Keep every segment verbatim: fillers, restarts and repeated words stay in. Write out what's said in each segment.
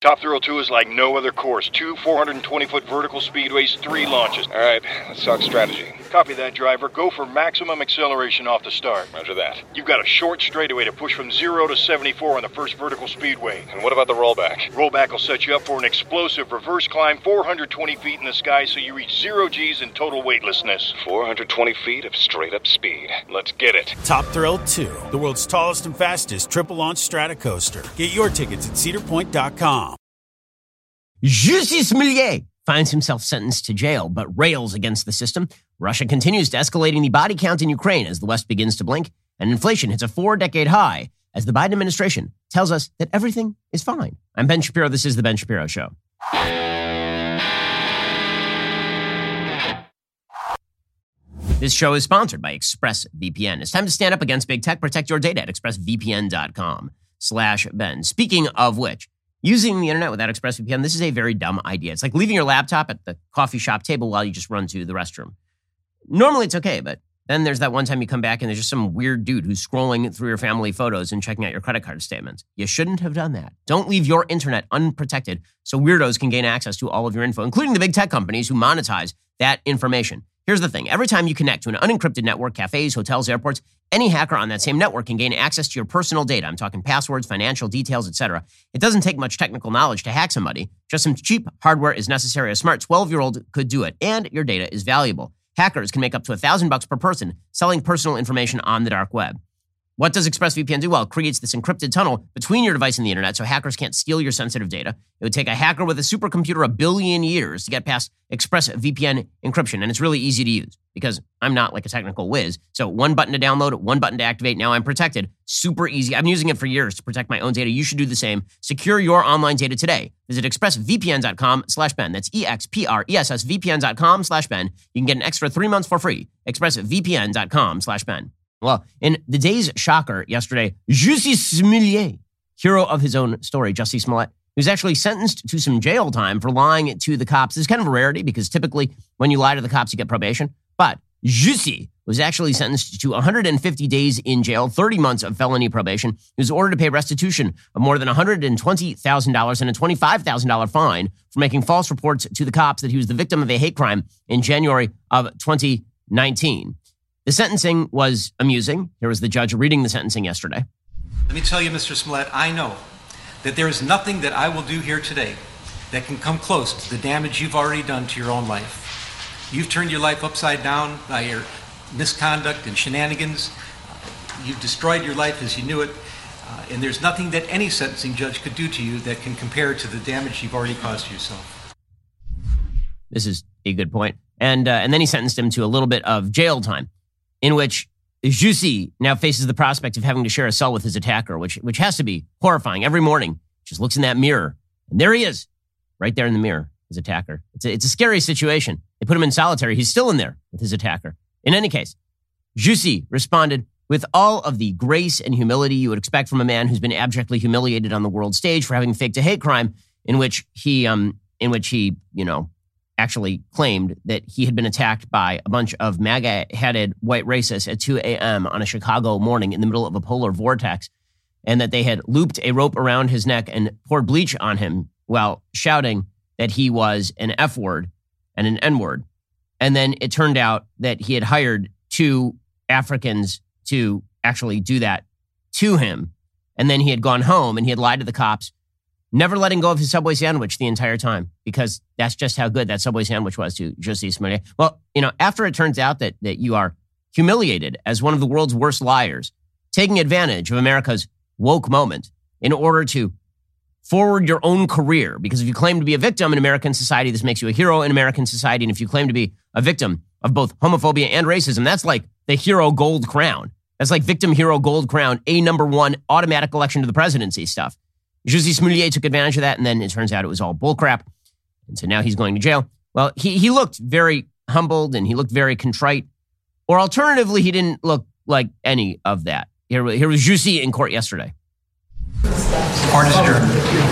Top Thrill two is like no other course. Two four hundred twenty foot vertical speedways, three launches. All right, let's talk strategy. Copy that, driver. Go for maximum acceleration off the start. Roger that. You've got a short straightaway to push from zero to seventy-four on the first vertical speedway. And what about the rollback? Rollback will set you up for an explosive reverse climb four hundred twenty feet in the sky so you reach zero G's in total weightlessness. four hundred twenty feet of straight-up speed. Let's get it. Top Thrill two, the world's tallest and fastest triple-launch stratocoaster. Get your tickets at cedar point dot com. Jussi Smollett finds himself sentenced to jail, but rails against the system. Russia continues to escalating the body count in Ukraine as the West begins to blink, and inflation hits a four-decade high as the Biden administration tells us that everything is fine. I'm Ben Shapiro. This is The Ben Shapiro Show. This show is sponsored by ExpressVPN. It's time to stand up against big tech. Protect your data at expressvpn.com slash Ben. Speaking of which, using the internet without ExpressVPN, this is a very dumb idea. It's like leaving your laptop at the coffee shop table while you just run to the restroom. Normally it's okay, but then there's that one time you come back and there's just some weird dude who's scrolling through your family photos and checking out your credit card statements. You shouldn't have done that. Don't leave your internet unprotected so weirdos can gain access to all of your info, including the big tech companies who monetize that information. Here's the thing. Every time you connect to an unencrypted network, cafes, hotels, airports, any hacker on that same network can gain access to your personal data. I'm talking passwords, financial details, et cetera. It doesn't take much technical knowledge to hack somebody. Just some cheap hardware is necessary. A smart twelve-year-old could do it, and your data is valuable. Hackers can make up to a thousand bucks per person selling personal information on the dark web. What does ExpressVPN do? Well, it creates this encrypted tunnel between your device and the internet so hackers can't steal your sensitive data. It would take a hacker with a supercomputer a billion years to get past ExpressVPN encryption, and it's really easy to use because I'm not like a technical whiz. So one button to download, one button to activate. Now I'm protected. Super easy. I've been using it for years to protect my own data. You should do the same. Secure your online data today. Visit expressvpn.com slash Ben. That's E-X-P-R-E-S-S-V-P-N.com slash Ben. You can get an extra three months for free. expressvpn.com slash Ben. Well, in the day's shocker yesterday, Jussi Smollett, hero of his own story, Jussie Smollett, he was actually sentenced to some jail time for lying to the cops. This is kind of a rarity because typically when you lie to the cops, you get probation. But Jussi was actually sentenced to one hundred fifty days in jail, thirty months of felony probation. He was ordered to pay restitution of more than one hundred twenty thousand dollars and a twenty-five thousand dollars fine for making false reports to the cops that he was the victim of a hate crime in January of twenty nineteen. The sentencing was amusing. Here was the judge reading the sentencing yesterday. Let me tell you, Mister Smollett, I know that there is nothing that I will do here today that can come close to the damage you've already done to your own life. You've turned your life upside down by your misconduct and shenanigans. You've destroyed your life as you knew it. Uh, and there's nothing that any sentencing judge could do to you that can compare to the damage you've already caused to yourself. This is a good point. And, uh, and then he sentenced him to a little bit of jail time, in which Jussi now faces the prospect of having to share a cell with his attacker, which which has to be horrifying. Every morning, just looks in that mirror, and there he is, right there in the mirror, his attacker. It's a, it's a scary situation. They put him in solitary. He's still in there with his attacker. In any case, Jussi responded with all of the grace and humility you would expect from a man who's been abjectly humiliated on the world stage for having faked a hate crime in which he, um, in which he, you know, actually claimed that he had been attacked by a bunch of MAGA-headed white racists at two a.m. on a Chicago morning in the middle of a polar vortex, and that they had looped a rope around his neck and poured bleach on him while shouting that he was an F-word and an N-word. And then it turned out that he had hired two Africans to actually do that to him. And then he had gone home and he had lied to the cops, never letting go of his Subway sandwich the entire time, because that's just how good that Subway sandwich was to Jussi Smollett. Well, you know, after it turns out that that you are humiliated as one of the world's worst liars, taking advantage of America's woke moment in order to forward your own career, because if you claim to be a victim in American society, this makes you a hero in American society. And if you claim to be a victim of both homophobia and racism, that's like the hero gold crown. That's like victim hero gold crown, a number one automatic election to the presidency stuff. Jussi Smollett took advantage of that, and then it turns out it was all bullcrap. And so now he's going to jail. Well, he he looked very humbled, and he looked very contrite. Or alternatively, he didn't look like any of that. Here, here was Jussi in court yesterday. Court is adjourned.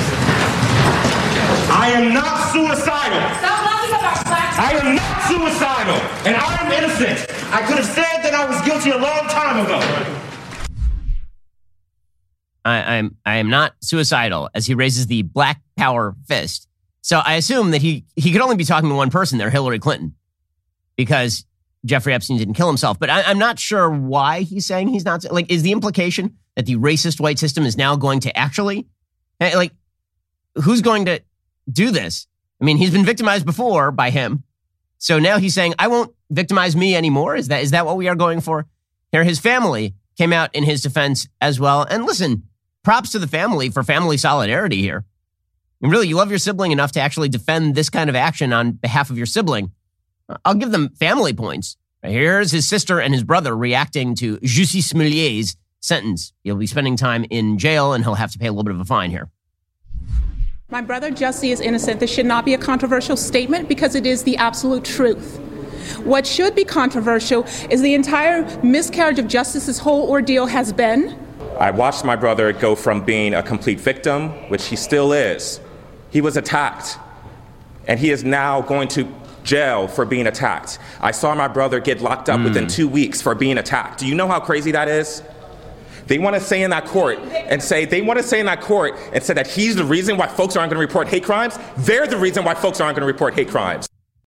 I am not suicidal. Stop laughing at our facts. I am not suicidal, and I am innocent. I could have said that I was guilty a long time ago. I, I'm I am not suicidal, as he raises the black power fist. So I assume that he he could only be talking to one person there, Hillary Clinton, because Jeffrey Epstein didn't kill himself. But I, I'm not sure why he's saying he's not. Like, is the implication that the racist white system is now going to actually, like, who's going to do this? I mean, he's been victimized before by him. So now he's saying, I won't victimize me anymore. Is that is that what we are going for here? His family came out in his defense as well. And listen, props to the family for family solidarity here. And really, you love your sibling enough to actually defend this kind of action on behalf of your sibling. I'll give them family points. Here's his sister and his brother reacting to Jussie Smollet's sentence. He'll be spending time in jail, and he'll have to pay a little bit of a fine here. My brother Jussie is innocent. This should not be a controversial statement because it is the absolute truth. What should be controversial is the entire miscarriage of justice this whole ordeal has been. I watched my brother go from being a complete victim, which he still is. He was attacked, and he is now going to jail for being attacked. I saw my brother get locked up mm. within two weeks for being attacked. Do you know how crazy that is? They want to say in that court and say, they want to say in that court and say that he's the reason why folks aren't going to report hate crimes. They're the reason why folks aren't going to report hate crimes.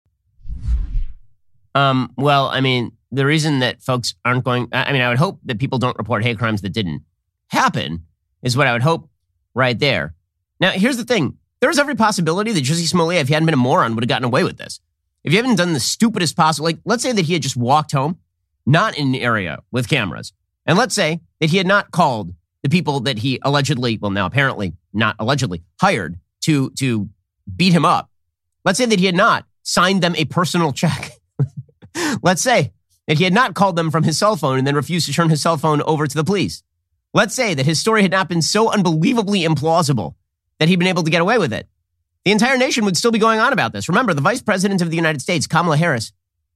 Um, well, I mean, the reason that folks aren't going, I mean, I would hope that people don't report hate crimes that didn't happen is what I would hope right there. Now, here's the thing. There's every possibility that Jussie Smollett, if he hadn't been a moron, would have gotten away with this. If you haven't done the stupidest possible, like, let's say that he had just walked home, not in an area with cameras. And let's say that he had not called the people that he allegedly, well, now apparently not allegedly, hired to, to beat him up. Let's say that he had not signed them a personal check. Let's say that he had not called them from his cell phone and then refused to turn his cell phone over to the police. Let's say that his story had not been so unbelievably implausible that he'd been able to get away with it. The entire nation would still be going on about this. Remember, the vice president of the United States, Kamala Harris,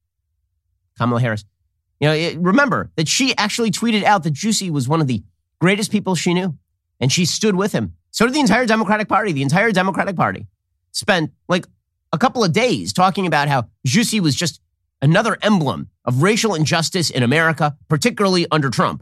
Kamala Harris, you know, it, remember that she actually tweeted out that Jussie was one of the greatest people she knew, and she stood with him. So did the entire Democratic Party. The entire Democratic Party spent like a couple of days talking about how Jussie was just another emblem of racial injustice in America, particularly under Trump.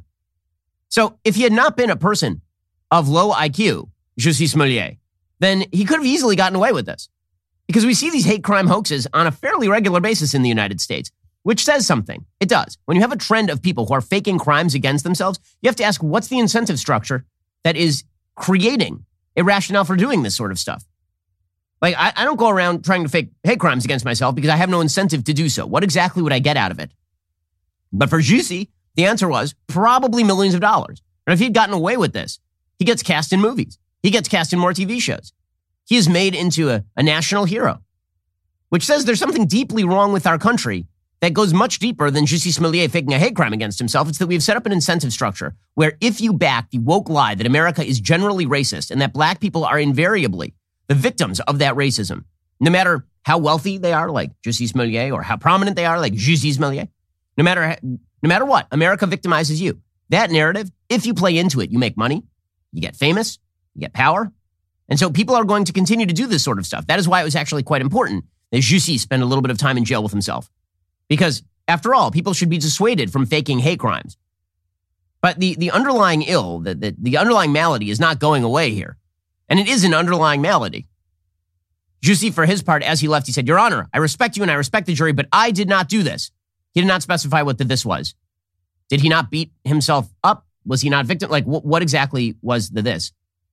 So if he had not been a person of low I Q, Jussie Smollett, then he could have easily gotten away with this. Because we see these hate crime hoaxes on a fairly regular basis in the United States, which says something. It does. When you have a trend of people who are faking crimes against themselves, you have to ask, what's the incentive structure that is creating a rationale for doing this sort of stuff? Like, I, I don't go around trying to fake hate crimes against myself because I have no incentive to do so. What exactly would I get out of it? But for Jussie, the answer was probably millions of dollars. And if he'd gotten away with this, he gets cast in movies. He gets cast in more T V shows. He is made into a, a national hero, which says there's something deeply wrong with our country that goes much deeper than Jussie Smollett faking a hate crime against himself. It's that we've set up an incentive structure where if you back the woke lie that America is generally racist and that black people are invariably the victims of that racism, no matter how wealthy they are, like Jussie Smollett, or how prominent they are, like Jussie Smollett, no matter, no matter what, America victimizes you. That narrative, if you play into it, you make money, you get famous, you get power. And so people are going to continue to do this sort of stuff. That is why it was actually quite important that Jussie spend a little bit of time in jail with himself. Because after all, people should be dissuaded from faking hate crimes. But the, the underlying ill, the, the, the underlying malady is not going away here. And it is an underlying malady. Jussie, for his part, as he left, he said, Your Honor, I respect you and I respect the jury, but I did not do this. He did not specify what the this was. Did he not beat himself up? Was he not victim? Like, wh- what exactly was the this?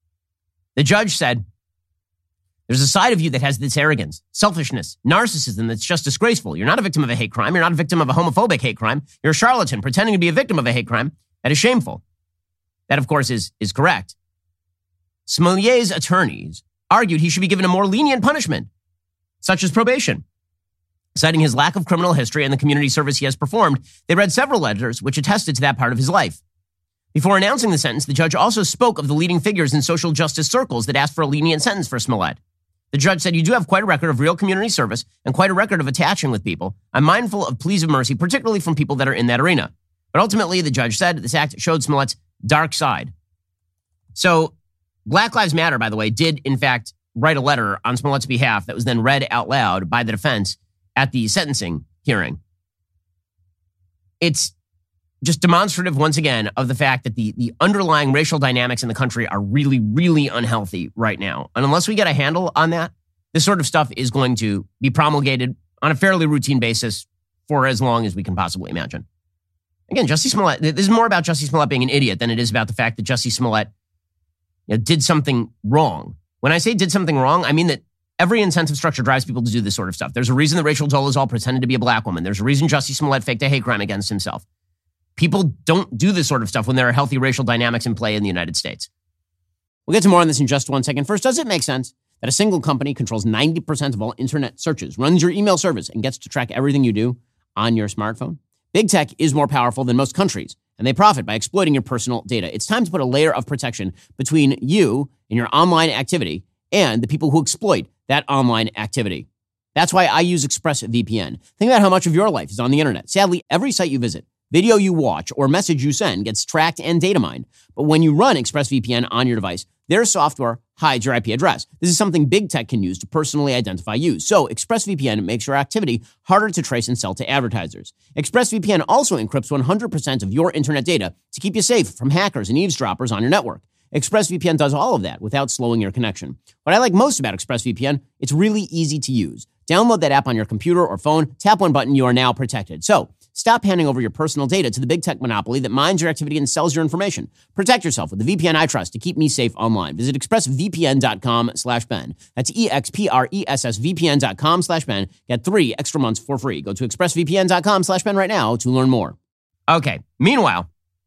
The judge said, there's a side of you that has this arrogance, selfishness, narcissism that's just disgraceful. You're not a victim of a hate crime. You're not a victim of a homophobic hate crime. You're a charlatan pretending to be a victim of a hate crime. That is shameful. That, of course, is, is correct. Smollett's attorneys argued he should be given a more lenient punishment, such as probation. Citing his lack of criminal history and the community service he has performed, they read several letters which attested to that part of his life. Before announcing the sentence, the judge also spoke of the leading figures in social justice circles that asked for a lenient sentence for Smollett. The judge said, you do have quite a record of real community service and quite a record of attaching with people. I'm mindful of pleas of mercy, particularly from people that are in that arena. But ultimately, the judge said this act showed Smollett's dark side. So Black Lives Matter, by the way, did in fact write a letter on Smollett's behalf that was then read out loud by the defense at the sentencing hearing. It's just demonstrative once again of the fact that the, the underlying racial dynamics in the country are really, really unhealthy right now. And unless we get a handle on that, this sort of stuff is going to be promulgated on a fairly routine basis for as long as we can possibly imagine. Again, Jussie Smollett, this is more about Jussie Smollett being an idiot than it is about the fact that Jussie Smollett, you know, did something wrong. When I say did something wrong, I mean that every incentive structure drives people to do this sort of stuff. There's a reason that Rachel Dolezal pretended to be a black woman. There's a reason Jussie Smollett faked a hate crime against himself. People don't do this sort of stuff when there are healthy racial dynamics in play in the United States. We'll get to more on this in just one second. First, does it make sense that a single company controls ninety percent of all internet searches, runs your email service, and gets to track everything you do on your smartphone? Big tech is more powerful than most countries, and they profit by exploiting your personal data. It's time to put a layer of protection between you and your online activity and the people who exploit that online activity. That's why I use ExpressVPN. Think about how much of your life is on the internet. Sadly, every site you visit, video you watch, or message you send gets tracked and data mined. But when you run ExpressVPN on your device, their software hides your I P address. This is something big tech can use to personally identify you. So ExpressVPN makes your activity harder to trace and sell to advertisers. ExpressVPN also encrypts one hundred percent of your internet data to keep you safe from hackers and eavesdroppers on your network. ExpressVPN does all of that without slowing your connection. What I like most about ExpressVPN, it's really easy to use. Download that app on your computer or phone, tap one button, you are now protected. So stop handing over your personal data to the big tech monopoly that mines your activity and sells your information. Protect yourself with the V P N I trust to keep me safe online. Visit expressvpn.com slash Ben. That's E-X-P-R-E-S-S-V-P-N.com slash Ben. Get three extra months for free. Go to expressvpn.com slash Ben right now to learn more. Okay. Meanwhile,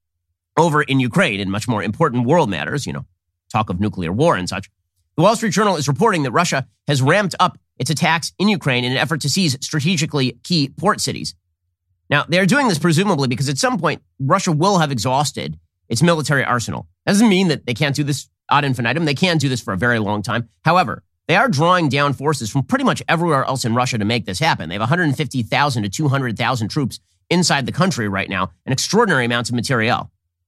over in Ukraine, in much more important world matters, you know, talk of nuclear war and such, the Wall Street Journal is reporting that Russia has ramped up its attacks in Ukraine in an effort to seize strategically key port cities. Now, they're doing this presumably because at some point, Russia will have exhausted its military arsenal. That doesn't mean that they can't do this ad infinitum. They can do this for a very long time. However, they are drawing down forces from pretty much everywhere else in Russia to make this happen. They have one hundred fifty thousand to two hundred thousand troops inside the country right now, and extraordinary amounts of materiel.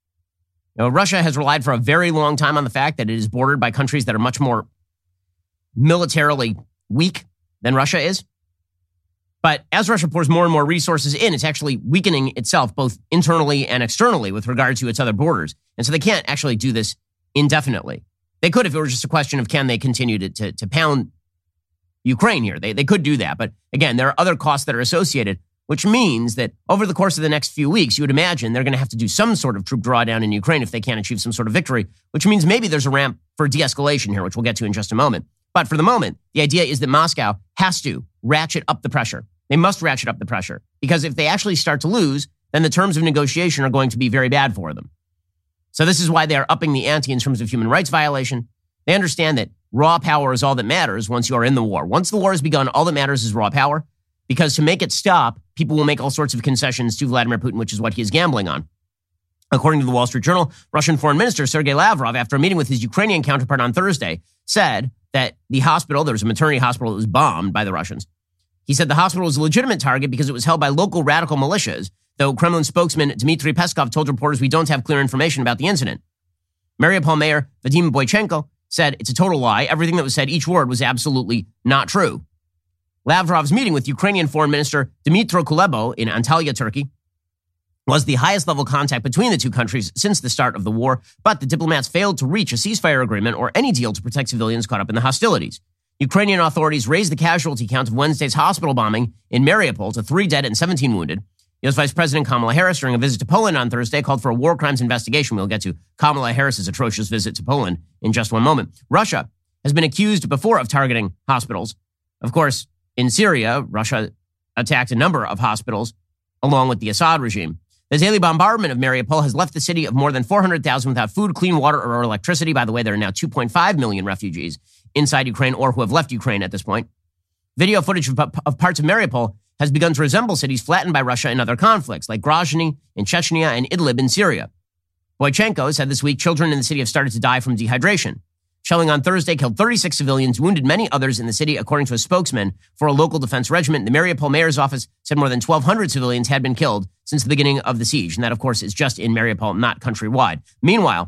Now, Russia has relied for a very long time on the fact that it is bordered by countries that are much more militarily weak than Russia is. But as Russia pours more and more resources in, it's actually weakening itself both internally and externally with regard to its other borders. And so they can't actually do this indefinitely. They could if it were just a question of can they continue to, to, to pound Ukraine here. They, they could do that. But again, there are other costs that are associated, which means that over the course of the next few weeks, you would imagine they're going to have to do some sort of troop drawdown in Ukraine if they can't achieve some sort of victory, which means maybe there's a ramp for de-escalation here, which we'll get to in just a moment. But for the moment, the idea is that Moscow has to ratchet up the pressure. They must ratchet up the pressure because if they actually start to lose, then the terms of negotiation are going to be very bad for them. So this is why they are upping the ante in terms of human rights violation. They understand that raw power is all that matters once you are in the war. Once the war has begun, all that matters is raw power because to make it stop, people will make all sorts of concessions to Vladimir Putin, which is what he is gambling on. According to the Wall Street Journal, Russian Foreign Minister Sergei Lavrov, after a meeting with his Ukrainian counterpart on Thursday, said that the hospital, there was a maternity hospital that was bombed by the Russians. He said the hospital was a legitimate target because it was held by local radical militias, though Kremlin spokesman Dmitry Peskov told reporters we don't have clear information about the incident. Mariupol Mayor Vadim Boychenko said it's a total lie. Everything that was said, each word was absolutely not true. Lavrov's meeting with Ukrainian Foreign Minister Dmytro Kuleba in Antalya, Turkey, was the highest level contact between the two countries since the start of the war, but the diplomats failed to reach a ceasefire agreement or any deal to protect civilians caught up in the hostilities. Ukrainian authorities raised the casualty count of Wednesday's hospital bombing in Mariupol to three dead and seventeen wounded. U S Vice President Kamala Harris, during a visit to Poland on Thursday, called for a war crimes investigation. We'll get to Kamala Harris's atrocious visit to Poland in just one moment. Russia has been accused before of targeting hospitals. Of course, in Syria, Russia attacked a number of hospitals along with the Assad regime. The daily bombardment of Mariupol has left the city of more than four hundred thousand without food, clean water, or electricity. By the way, there are now two point five million refugees inside Ukraine or who have left Ukraine at this point. Video footage of, of parts of Mariupol has begun to resemble cities flattened by Russia in other conflicts, like Grozny in Chechnya and Idlib in Syria. Boychenko said this week children in the city have started to die from dehydration. Shelling on Thursday killed thirty-six civilians, wounded many others in the city, according to a spokesman for a local defense regiment. The Mariupol mayor's office said more than twelve hundred civilians had been killed since the beginning of the siege. And that, of course, is just in Mariupol, not countrywide. Meanwhile,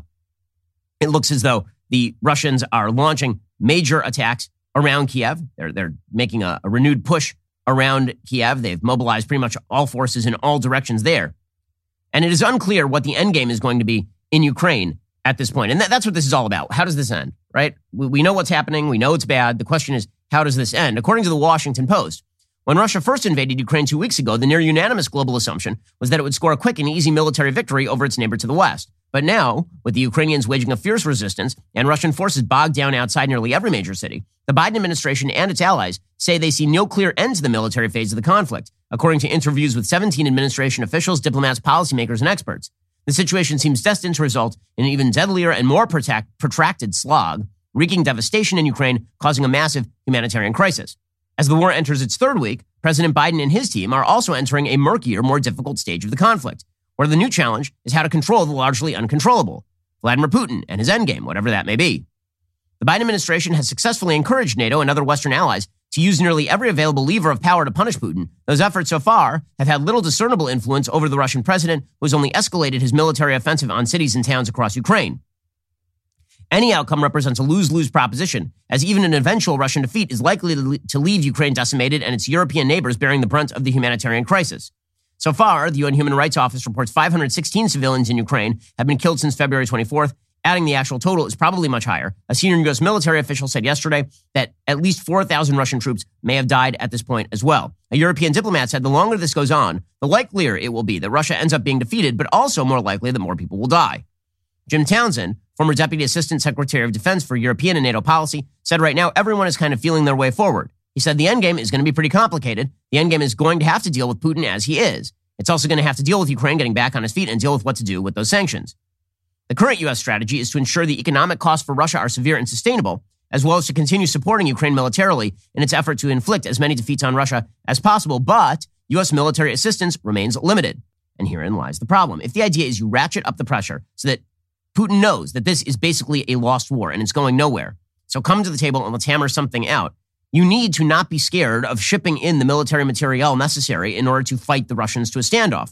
it looks as though the Russians are launching major attacks around Kiev. They're, they're making a, a renewed push around Kiev. They've mobilized pretty much all forces in all directions there. And it is unclear what the end game is going to be in Ukraine at this point. And that, that's what this is all about. How does this end, right? We, we know what's happening. We know it's bad. The question is, how does this end? According to the Washington Post, when Russia first invaded Ukraine two weeks ago, the near unanimous global assumption was that it would score a quick and easy military victory over its neighbor to the west. But now, with the Ukrainians waging a fierce resistance and Russian forces bogged down outside nearly every major city, the Biden administration and its allies say they see no clear end to the military phase of the conflict, according to interviews with seventeen administration officials, diplomats, policymakers, and experts. The situation seems destined to result in an even deadlier and more protract- protracted slog, wreaking devastation in Ukraine, causing a massive humanitarian crisis. As the war enters its third week, President Biden and his team are also entering a murkier, more difficult stage of the conflict, where the new challenge is how to control the largely uncontrollable, Vladimir Putin and his endgame, whatever that may be. The Biden administration has successfully encouraged NATO and other Western allies to use nearly every available lever of power to punish Putin. Those efforts so far have had little discernible influence over the Russian president, who has only escalated his military offensive on cities and towns across Ukraine. Any outcome represents a lose-lose proposition, as even an eventual Russian defeat is likely to, le- to leave Ukraine decimated and its European neighbors bearing the brunt of the humanitarian crisis. So far, the U N Human Rights Office reports five hundred sixteen civilians in Ukraine have been killed since February twenty-fourth, adding the actual total is probably much higher. A senior U S military official said yesterday that at least four thousand Russian troops may have died at this point as well. A European diplomat said the longer this goes on, the likelier it will be that Russia ends up being defeated, but also more likely that more people will die. Jim Townsend, former Deputy Assistant Secretary of Defense for European and NATO policy, said right now everyone is kind of feeling their way forward. He said the endgame is going to be pretty complicated. The endgame is going to have to deal with Putin as he is. It's also going to have to deal with Ukraine getting back on its feet and deal with what to do with those sanctions. The current U S strategy is to ensure the economic costs for Russia are severe and sustainable, as well as to continue supporting Ukraine militarily in its effort to inflict as many defeats on Russia as possible, but U S military assistance remains limited. And herein lies the problem. If the idea is you ratchet up the pressure so that Putin knows that this is basically a lost war and it's going nowhere, so come to the table and let's hammer something out, you need to not be scared of shipping in the military materiel necessary in order to fight the Russians to a standoff.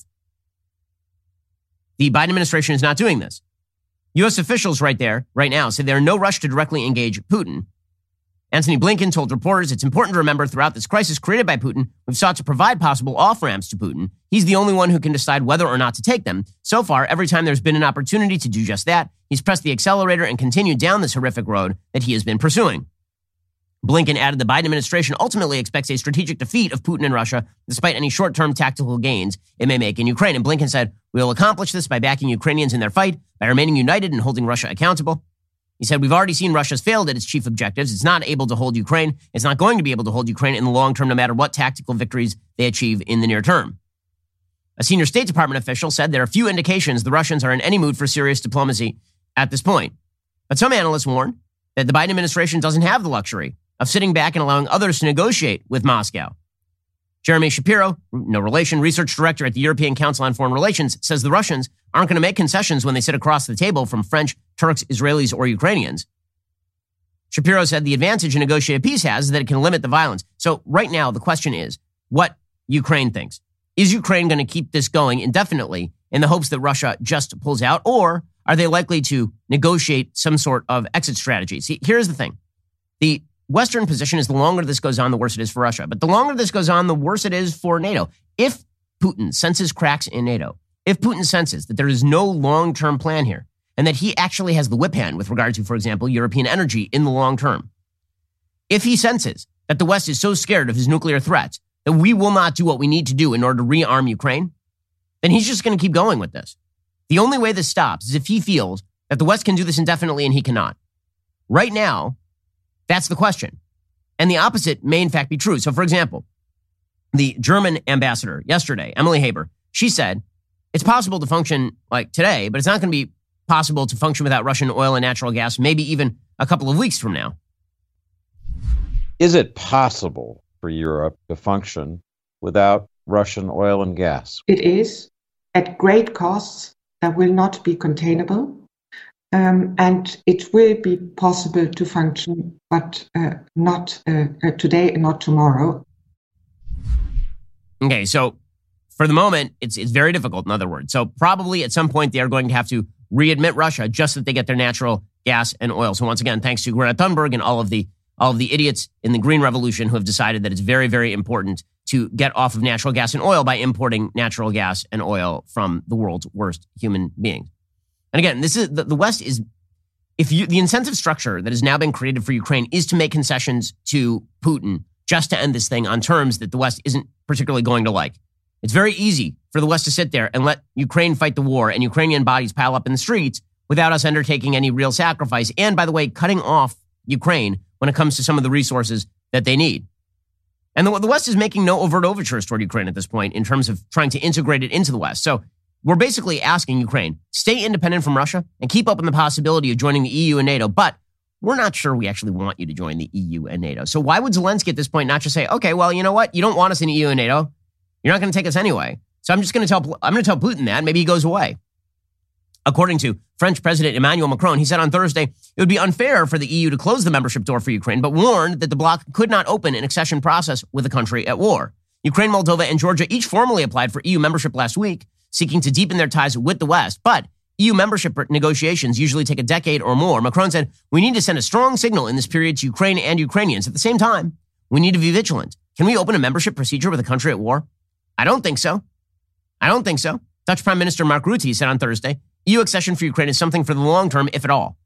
The Biden administration is not doing this. U S officials right there, right now, say there are no rush to directly engage Putin. Antony Blinken told reporters it's important to remember throughout this crisis created by Putin, we've sought to provide possible off-ramps to Putin. He's the only one who can decide whether or not to take them. So far, every time there's been an opportunity to do just that, he's pressed the accelerator and continued down this horrific road that he has been pursuing. Blinken added the Biden administration ultimately expects a strategic defeat of Putin and Russia, despite any short-term tactical gains it may make in Ukraine. And Blinken said, we will accomplish this by backing Ukrainians in their fight, by remaining united and holding Russia accountable. He said, we've already seen Russia's failed at its chief objectives. It's not able to hold Ukraine. It's not going to be able to hold Ukraine in the long term, no matter what tactical victories they achieve in the near term. A senior State Department official said there are few indications the Russians are in any mood for serious diplomacy at this point. But some analysts warn that the Biden administration doesn't have the luxury of sitting back and allowing others to negotiate with Moscow. Jeremy Shapiro, no relation, research director at the European Council on Foreign Relations, says the Russians aren't going to make concessions when they sit across the table from French, Turks, Israelis, or Ukrainians. Shapiro said the advantage a negotiated peace has is that it can limit the violence. So right now, the question is what Ukraine thinks. Is Ukraine going to keep this going indefinitely in the hopes that Russia just pulls out, or are they likely to negotiate some sort of exit strategy? See, here's the thing. The Western position is the longer this goes on, the worse it is for Russia. But the longer this goes on, the worse it is for NATO. If Putin senses cracks in NATO, if Putin senses that there is no long-term plan here, and that he actually has the whip hand with regard to, for example, European energy in the long term, if he senses that the West is so scared of his nuclear threats that we will not do what we need to do in order to rearm Ukraine, then he's just going to keep going with this. The only way this stops is if he feels that the West can do this indefinitely and he cannot. Right now, that's the question. And the opposite may in fact be true. So for example, the German ambassador yesterday, Emily Haber, she said, it's possible to function like today, but it's not going to be possible to function without Russian oil and natural gas, maybe even a couple of weeks from now. Is it possible for Europe to function without Russian oil and gas? It is, at great costs that will not be containable. Um, and it will be possible to function, but uh, not uh, uh, today and not tomorrow. Okay, so for the moment, it's it's very difficult, in other words. So probably at some point, they are going to have to readmit Russia just so that they get their natural gas and oil. So once again, thanks to Greta Thunberg and all of the all of the idiots in the Green Revolution who have decided that it's very, very important to get off of natural gas and oil by importing natural gas and oil from the world's worst human beings. And again, this is the, the West is, if you, the incentive structure that has now been created for Ukraine is to make concessions to Putin just to end this thing on terms that the West isn't particularly going to like. It's very easy for the West to sit there and let Ukraine fight the war and Ukrainian bodies pile up in the streets without us undertaking any real sacrifice. And by the way, cutting off Ukraine when it comes to some of the resources that they need. And the, the West is making no overt overtures toward Ukraine at this point in terms of trying to integrate it into the West. So we're basically asking Ukraine, stay independent from Russia and keep open the possibility of joining the E U and NATO. But we're not sure we actually want you to join the E U and NATO. So why would Zelensky at this point not just say, okay, well, you know what? You don't want us in E U and NATO. You're not going to take us anyway. So I'm just going to tell, I'm going to tell Putin that. Maybe he goes away. According to French President Emmanuel Macron, he said on Thursday, it would be unfair for the E U to close the membership door for Ukraine, but warned that the bloc could not open an accession process with a country at war. Ukraine, Moldova, and Georgia each formally applied for E U membership last week, seeking to deepen their ties with the West. But E U membership negotiations usually take a decade or more. Macron said, we need to send a strong signal in this period to Ukraine and Ukrainians. At the same time, we need to be vigilant. Can we open a membership procedure with a country at war? I don't think so. I don't think so. Dutch Prime Minister Mark Rutte said on Thursday, E U accession for Ukraine is something for the long term, if at all.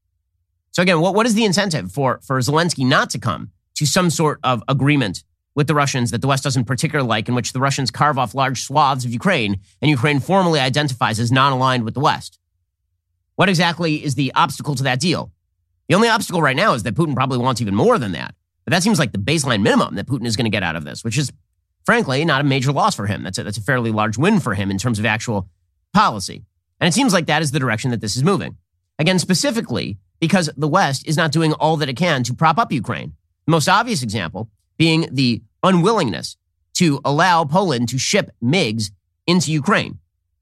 So again, what, what is the incentive for, for Zelensky not to come to some sort of agreement with the Russians that the West doesn't particularly like, in which the Russians carve off large swaths of Ukraine and Ukraine formally identifies as non-aligned with the West? What exactly is the obstacle to that deal? The only obstacle right now is that Putin probably wants even more than that. But that seems like the baseline minimum that Putin is going to get out of this, which is, frankly, not a major loss for him. That's a, that's a fairly large win for him in terms of actual policy. And it seems like that is the direction that this is moving. Again, specifically because the West is not doing all that it can to prop up Ukraine. The most obvious example being the unwillingness to allow Poland to ship MiGs into Ukraine.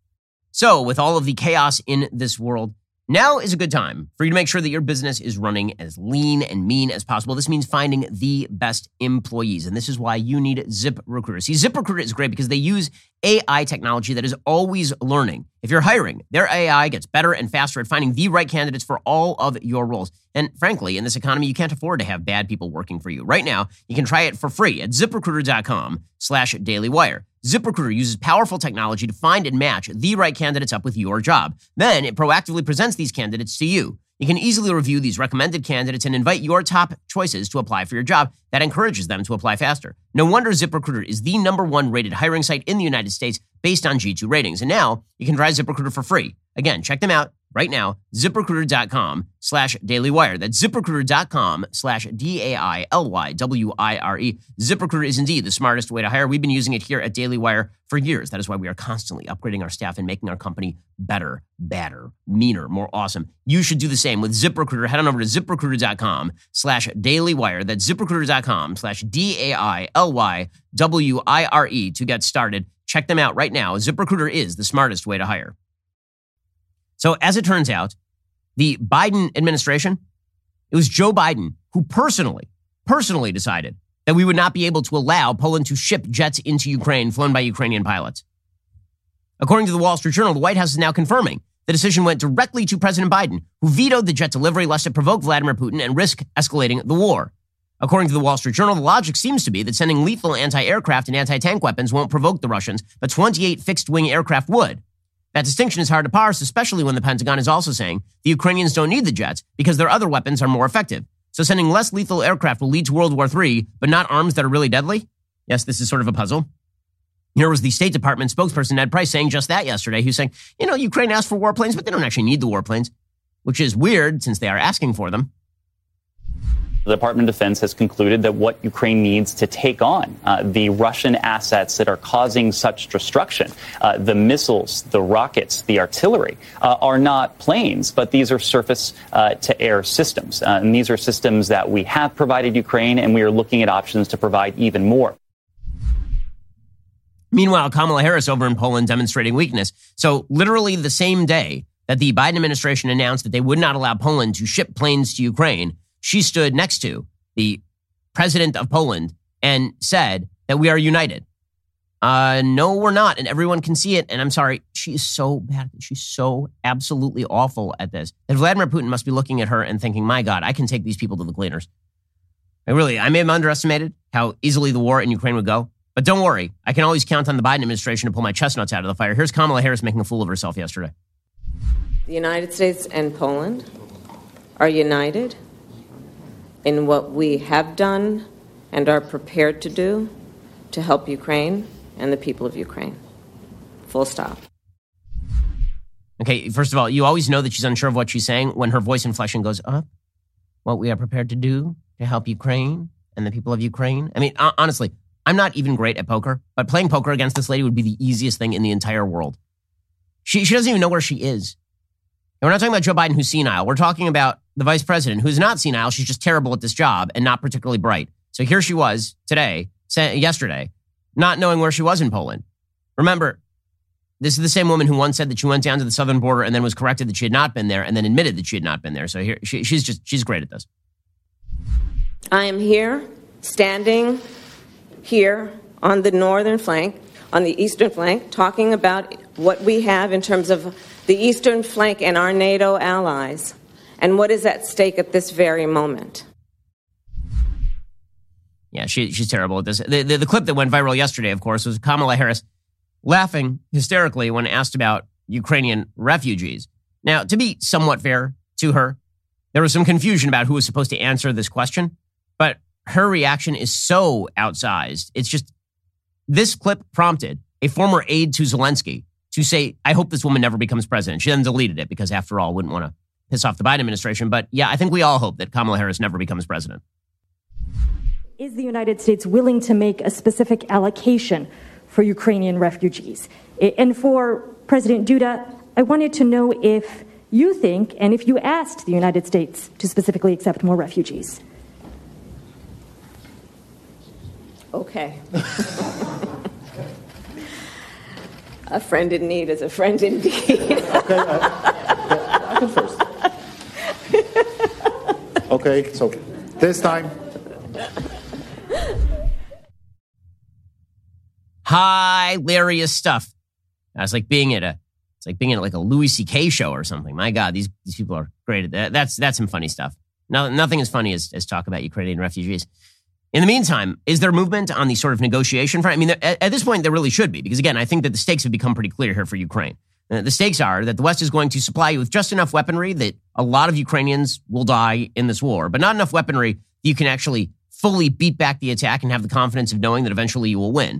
So with all of the chaos in this world, now is a good time for you to make sure that your business is running as lean and mean as possible. This means finding the best employees, and this is why you need ZipRecruiter. See, ZipRecruiter is great because they use A I technology that is always learning. If you're hiring, their A I gets better and faster at finding the right candidates for all of your roles. And frankly, in this economy, you can't afford to have bad people working for you. Right now, you can try it for free at ZipRecruiter.com slash DailyWire. ZipRecruiter uses powerful technology to find and match the right candidates up with your job. Then it proactively presents these candidates to you. You can easily review these recommended candidates and invite your top choices to apply for your job. That encourages them to apply faster. No wonder ZipRecruiter is the number one rated hiring site in the United States based on G two ratings. And now you can try ZipRecruiter for free. Again, check them out right now. ZipRecruiter.com slash DailyWire. That's ZipRecruiter.com slash D A I L Y W I R E. ZipRecruiter is indeed the smartest way to hire. We've been using it here at Daily Wire for years. That is why we are constantly upgrading our staff and making our company better, badder, meaner, more awesome. You should do the same with ZipRecruiter. Head on over to ZipRecruiter.com slash DailyWire. That's ZipRecruiter.com slash D A I L Y W I R E to get started. Check them out right now. ZipRecruiter is the smartest way to hire. So as it turns out, the Biden administration, it was Joe Biden who personally, personally decided that we would not be able to allow Poland to ship jets into Ukraine flown by Ukrainian pilots. According to the Wall Street Journal, the White House is now confirming the decision went directly to President Biden, who vetoed the jet delivery lest it provoke Vladimir Putin and risk escalating the war. According to the Wall Street Journal, the logic seems to be that sending lethal anti-aircraft and anti-tank weapons won't provoke the Russians, but twenty-eight fixed-wing aircraft would. That distinction is hard to parse, especially when the Pentagon is also saying the Ukrainians don't need the jets because their other weapons are more effective. So sending less lethal aircraft will lead to World War Three, but not arms that are really deadly? Yes, this is sort of a puzzle. Here was the State Department spokesperson, Ned Price, saying just that yesterday. He was saying, you know, Ukraine asked for warplanes, but they don't actually need the warplanes, which is weird since they are asking for them. The Department of Defense has concluded that what Ukraine needs to take on uh, the Russian assets that are causing such destruction, uh, the missiles, the rockets, the artillery, uh, are not planes, but these are surface-to-air uh, systems. Uh, and these are systems that we have provided Ukraine, and we are looking at options to provide even more. Meanwhile, Kamala Harris over in Poland demonstrating weakness. So literally the same day that the Biden administration announced that they would not allow Poland to ship planes to Ukraine, she stood next to the president of Poland and said that we are united. Uh, no, we're not. And everyone can see it. And I'm sorry, she is so bad. She's so absolutely awful at this that Vladimir Putin must be looking at her and thinking, my God, I can take these people to the cleaners. I really, I may have underestimated how easily the war in Ukraine would go. But don't worry, I can always count on the Biden administration to pull my chestnuts out of the fire. Here's Kamala Harris making a fool of herself yesterday. The United States and Poland are united in what we have done and are prepared to do to help Ukraine and the people of Ukraine. Full stop. Okay, first of all, you always know that she's unsure of what she's saying when her voice inflection goes up. What we are prepared to do to help Ukraine and the people of Ukraine. I mean, honestly, I'm not even great at poker, but playing poker against this lady would be the easiest thing in the entire world. She, she doesn't even know where she is. And we're not talking about Joe Biden, who's senile. We're talking about the vice president, who's not senile. She's just terrible at this job and not particularly bright. So here she was today, yesterday, not knowing where she was in Poland. Remember, this is the same woman who once said that she went down to the southern border and then was corrected that she had not been there and then admitted that she had not been there. So here, she, she's just, she's great at this. I am here, standing here on the northern flank, on the eastern flank, talking about what we have in terms of the eastern flank and our NATO allies and what is at stake at this very moment. Yeah, she, she's terrible at this. The, the, the clip that went viral yesterday, of course, was Kamala Harris laughing hysterically when asked about Ukrainian refugees. Now, to be somewhat fair to her, there was some confusion about who was supposed to answer this question, but her reaction is so outsized. It's just, this clip prompted a former aide to Zelensky to say, I hope this woman never becomes president. She then deleted it because, after all, wouldn't want to piss off the Biden administration. But yeah, I think we all hope that Kamala Harris never becomes president. Is the United States willing to make a specific allocation for Ukrainian refugees? And for President Duda, I wanted to know if you think, and if you asked the United States to specifically accept more refugees. Okay. A friend in need is a friend indeed. Okay, I, I can first. Okay, so this time. Hilarious stuff. It's like being at a, it's like being at like a Louis C K show or something. My God, these these people are great at that. That's that's some funny stuff. No, nothing as funny as, as talk about Ukrainian refugees. In the meantime, is there movement on the sort of negotiation front? I mean, at, at this point, there really should be, because again, I think that the stakes have become pretty clear here for Ukraine. Uh, the stakes are that the West is going to supply you with just enough weaponry that a lot of Ukrainians will die in this war, but not enough weaponry that you can actually fully beat back the attack and have the confidence of knowing that eventually you will win.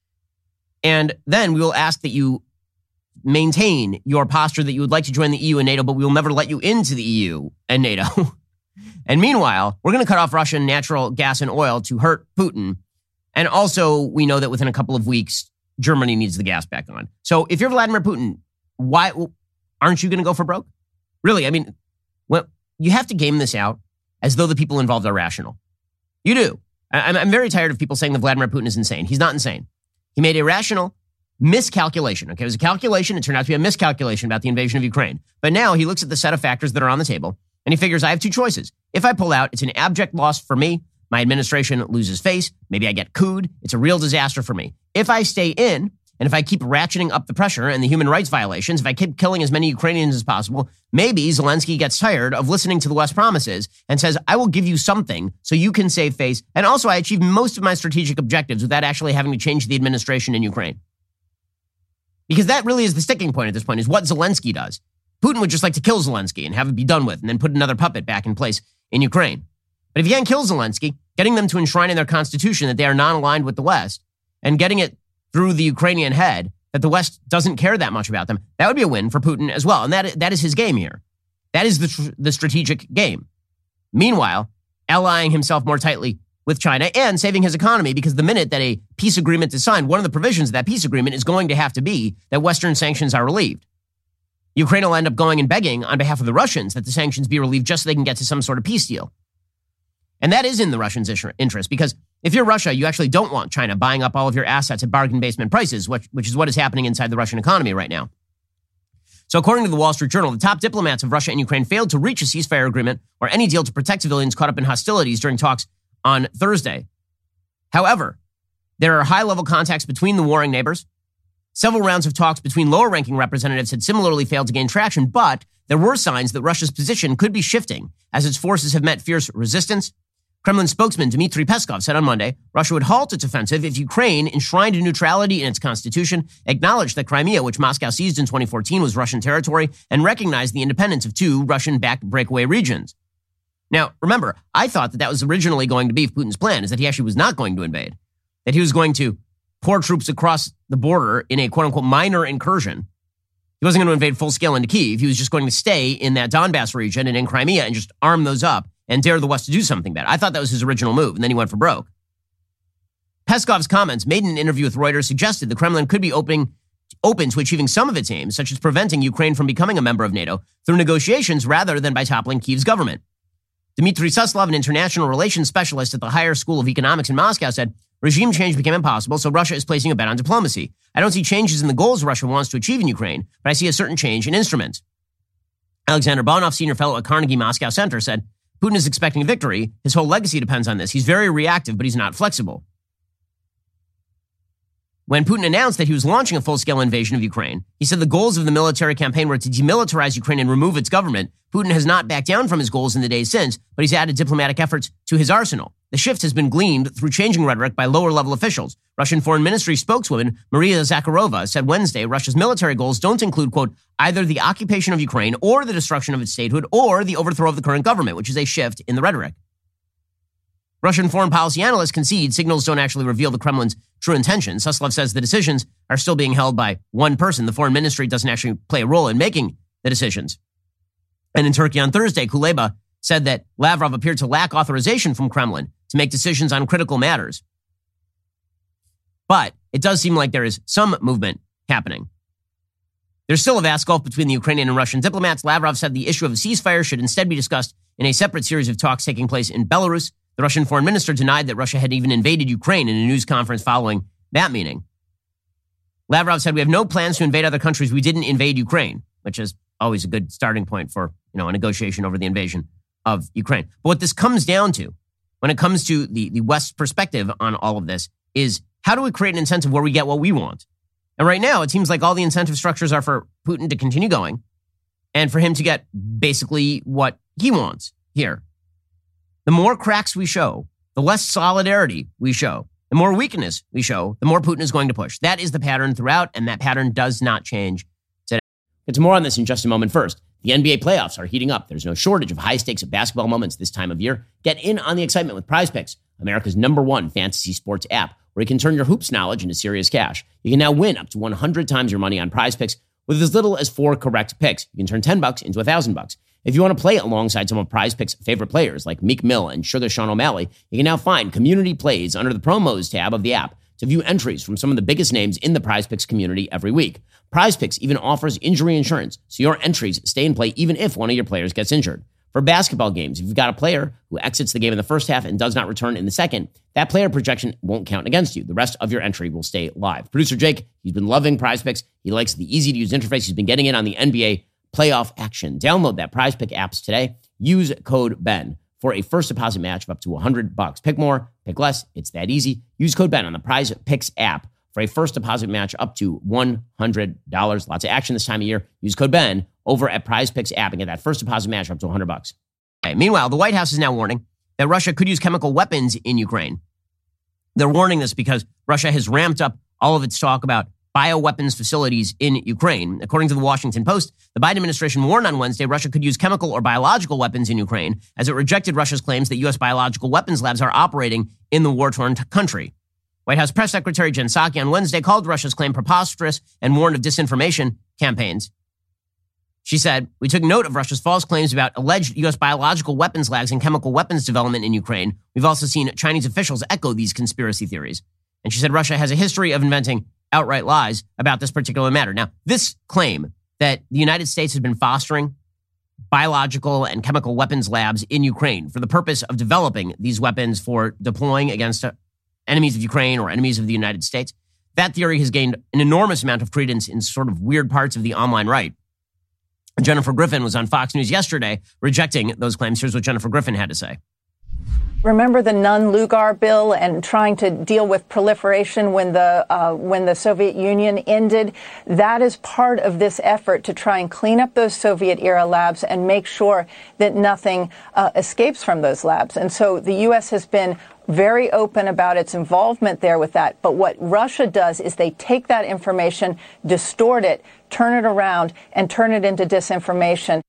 And then we will ask that you maintain your posture that you would like to join the E U and NATO, but we will never let you into the E U and NATO. And meanwhile, we're going to cut off Russian natural gas and oil to hurt Putin. And also, we know that within a couple of weeks, Germany needs the gas back on. So if you're Vladimir Putin, why aren't you going to go for broke? Really, I mean, well, you have to game this out as though the people involved are rational. You do. I'm, I'm very tired of people saying that Vladimir Putin is insane. He's not insane. He made a rational miscalculation. Okay, it was a calculation. It turned out to be a miscalculation about the invasion of Ukraine. But now he looks at the set of factors that are on the table, and he figures, I have two choices. If I pull out, it's an abject loss for me. My administration loses face. Maybe I get cooed. It's a real disaster for me. If I stay in, and if I keep ratcheting up the pressure and the human rights violations, if I keep killing as many Ukrainians as possible, maybe Zelensky gets tired of listening to the West promises and says, I will give you something so you can save face. And also, I achieve most of my strategic objectives without actually having to change the administration in Ukraine. Because that really is the sticking point at this point, is what Zelensky does. Putin would just like to kill Zelensky and have it be done with and then put another puppet back in place in Ukraine. But if you can't kill Zelensky, getting them to enshrine in their constitution that they are non-aligned with the West and getting it through the Ukrainian head that the West doesn't care that much about them, that would be a win for Putin as well. And that, that is his game here. That is the, tr- the strategic game. Meanwhile, allying himself more tightly with China and saving his economy, because the minute that a peace agreement is signed, one of the provisions of that peace agreement is going to have to be that Western sanctions are relieved. Ukraine will end up going and begging on behalf of the Russians that the sanctions be relieved just so they can get to some sort of peace deal. And that is in the Russians' interest, because if you're Russia, you actually don't want China buying up all of your assets at bargain basement prices, which, which is what is happening inside the Russian economy right now. So according to the Wall Street Journal, the top diplomats of Russia and Ukraine failed to reach a ceasefire agreement or any deal to protect civilians caught up in hostilities during talks on Thursday. However, there are high-level contacts between the warring neighbors. Several rounds of talks between lower-ranking representatives had similarly failed to gain traction, but there were signs that Russia's position could be shifting as its forces have met fierce resistance. Kremlin spokesman Dmitry Peskov said on Monday Russia would halt its offensive if Ukraine enshrined neutrality in its constitution, acknowledged that Crimea, which Moscow seized in twenty fourteen, was Russian territory, and recognized the independence of two Russian-backed breakaway regions. Now, remember, I thought that that was originally going to be Putin's plan, is that he actually was not going to invade, that he was going to pour troops across the border in a quote-unquote minor incursion. He wasn't going to invade full-scale into Kyiv. He was just going to stay in that Donbass region and in Crimea and just arm those up and dare the West to do something bad. I thought that was his original move, and then he went for broke. Peskov's comments made in an interview with Reuters suggested the Kremlin could be opening, open to achieving some of its aims, such as preventing Ukraine from becoming a member of NATO through negotiations rather than by toppling Kyiv's government. Dmitry Suslov, an international relations specialist at the Higher School of Economics in Moscow, said, regime change became impossible, so Russia is placing a bet on diplomacy. I don't see changes in the goals Russia wants to achieve in Ukraine, but I see a certain change in instruments. Alexander Bonov, senior fellow at Carnegie Moscow Center, said, Putin is expecting a victory. His whole legacy depends on this. He's very reactive, but he's not flexible. When Putin announced that he was launching a full-scale invasion of Ukraine, he said the goals of the military campaign were to demilitarize Ukraine and remove its government. Putin has not backed down from his goals in the days since, but he's added diplomatic efforts to his arsenal. The shift has been gleaned through changing rhetoric by lower-level officials. Russian Foreign Ministry spokeswoman Maria Zakharova said Wednesday Russia's military goals don't include, quote, either the occupation of Ukraine or the destruction of its statehood or the overthrow of the current government, which is a shift in the rhetoric. Russian foreign policy analysts concede signals don't actually reveal the Kremlin's true intentions. Suslov says the decisions are still being held by one person. The foreign ministry doesn't actually play a role in making the decisions. And in Turkey on Thursday, Kuleba said that Lavrov appeared to lack authorization from Kremlin to make decisions on critical matters. But it does seem like there is some movement happening. There's still a vast gulf between the Ukrainian and Russian diplomats. Lavrov said the issue of a ceasefire should instead be discussed in a separate series of talks taking place in Belarus. The Russian foreign minister denied that Russia had even invaded Ukraine in a news conference following that meeting. Lavrov said, we have no plans to invade other countries. We didn't invade Ukraine, which is always a good starting point for, you know, a negotiation over the invasion of Ukraine. But what this comes down to, when it comes to the, the West's perspective on all of this, is how do we create an incentive where we get what we want? And right now, it seems like all the incentive structures are for Putin to continue going and for him to get basically what he wants here. The more cracks we show, the less solidarity we show, the more weakness we show, the more Putin is going to push. That is the pattern throughout, and that pattern does not change today. Get to more on this in just a moment. First, the N B A playoffs are heating up. There's no shortage of high-stakes basketball moments this time of year. Get in on the excitement with Prize Picks, America's number one fantasy sports app, where you can turn your hoops knowledge into serious cash. You can now win up to one hundred times your money on Prize Picks with as little as four correct picks. You can turn ten bucks into one thousand bucks. If you want to play alongside some of Prize Picks' favorite players like Meek Mill and Sugar Sean O'Malley, you can now find community plays under the promos tab of the app to view entries from some of the biggest names in the Prize Picks community every week. Prize Picks even offers injury insurance, so your entries stay in play even if one of your players gets injured. For basketball games, if you've got a player who exits the game in the first half and does not return in the second, that player projection won't count against you. The rest of your entry will stay live. Producer Jake, he's been loving Prize Picks. He likes the easy-to-use interface. He's been getting in on the N B A playoff action. Download that Prize Pick apps today. Use code Ben for a first deposit match of up to one hundred bucks. Pick more, pick less. It's that easy. Use code Ben on the Prize Picks app for a first deposit match up to one hundred dollars. Lots of action this time of year. Use code Ben over at Prize Picks app and get that first deposit match up to one hundred bucks. Okay. Meanwhile, the White House is now warning that Russia could use chemical weapons in Ukraine. They're warning this because Russia has ramped up all of its talk about bioweapons facilities in Ukraine. According to the Washington Post, the Biden administration warned on Wednesday Russia could use chemical or biological weapons in Ukraine as it rejected Russia's claims that U S biological weapons labs are operating in the war-torn t- country. White House Press Secretary Jen Psaki on Wednesday called Russia's claim preposterous and warned of disinformation campaigns. She said, we took note of Russia's false claims about alleged U S biological weapons labs and chemical weapons development in Ukraine. We've also seen Chinese officials echo these conspiracy theories. And she said Russia has a history of inventing outright lies about this particular matter. Now, this claim that the United States has been fostering biological and chemical weapons labs in Ukraine for the purpose of developing these weapons for deploying against enemies of Ukraine or enemies of the United States, that theory has gained an enormous amount of credence in sort of weird parts of the online right. Jennifer Griffin was on Fox News yesterday rejecting those claims. Here's what Jennifer Griffin had to say. Remember the Nunn-Lugar bill and trying to deal with proliferation when the uh, when the Soviet Union ended? That is part of this effort to try and clean up those Soviet-era labs and make sure that nothing uh, escapes from those labs. And so the U S has been very open about its involvement there with that. But what Russia does is they take that information, distort it, turn it around, and turn it into disinformation.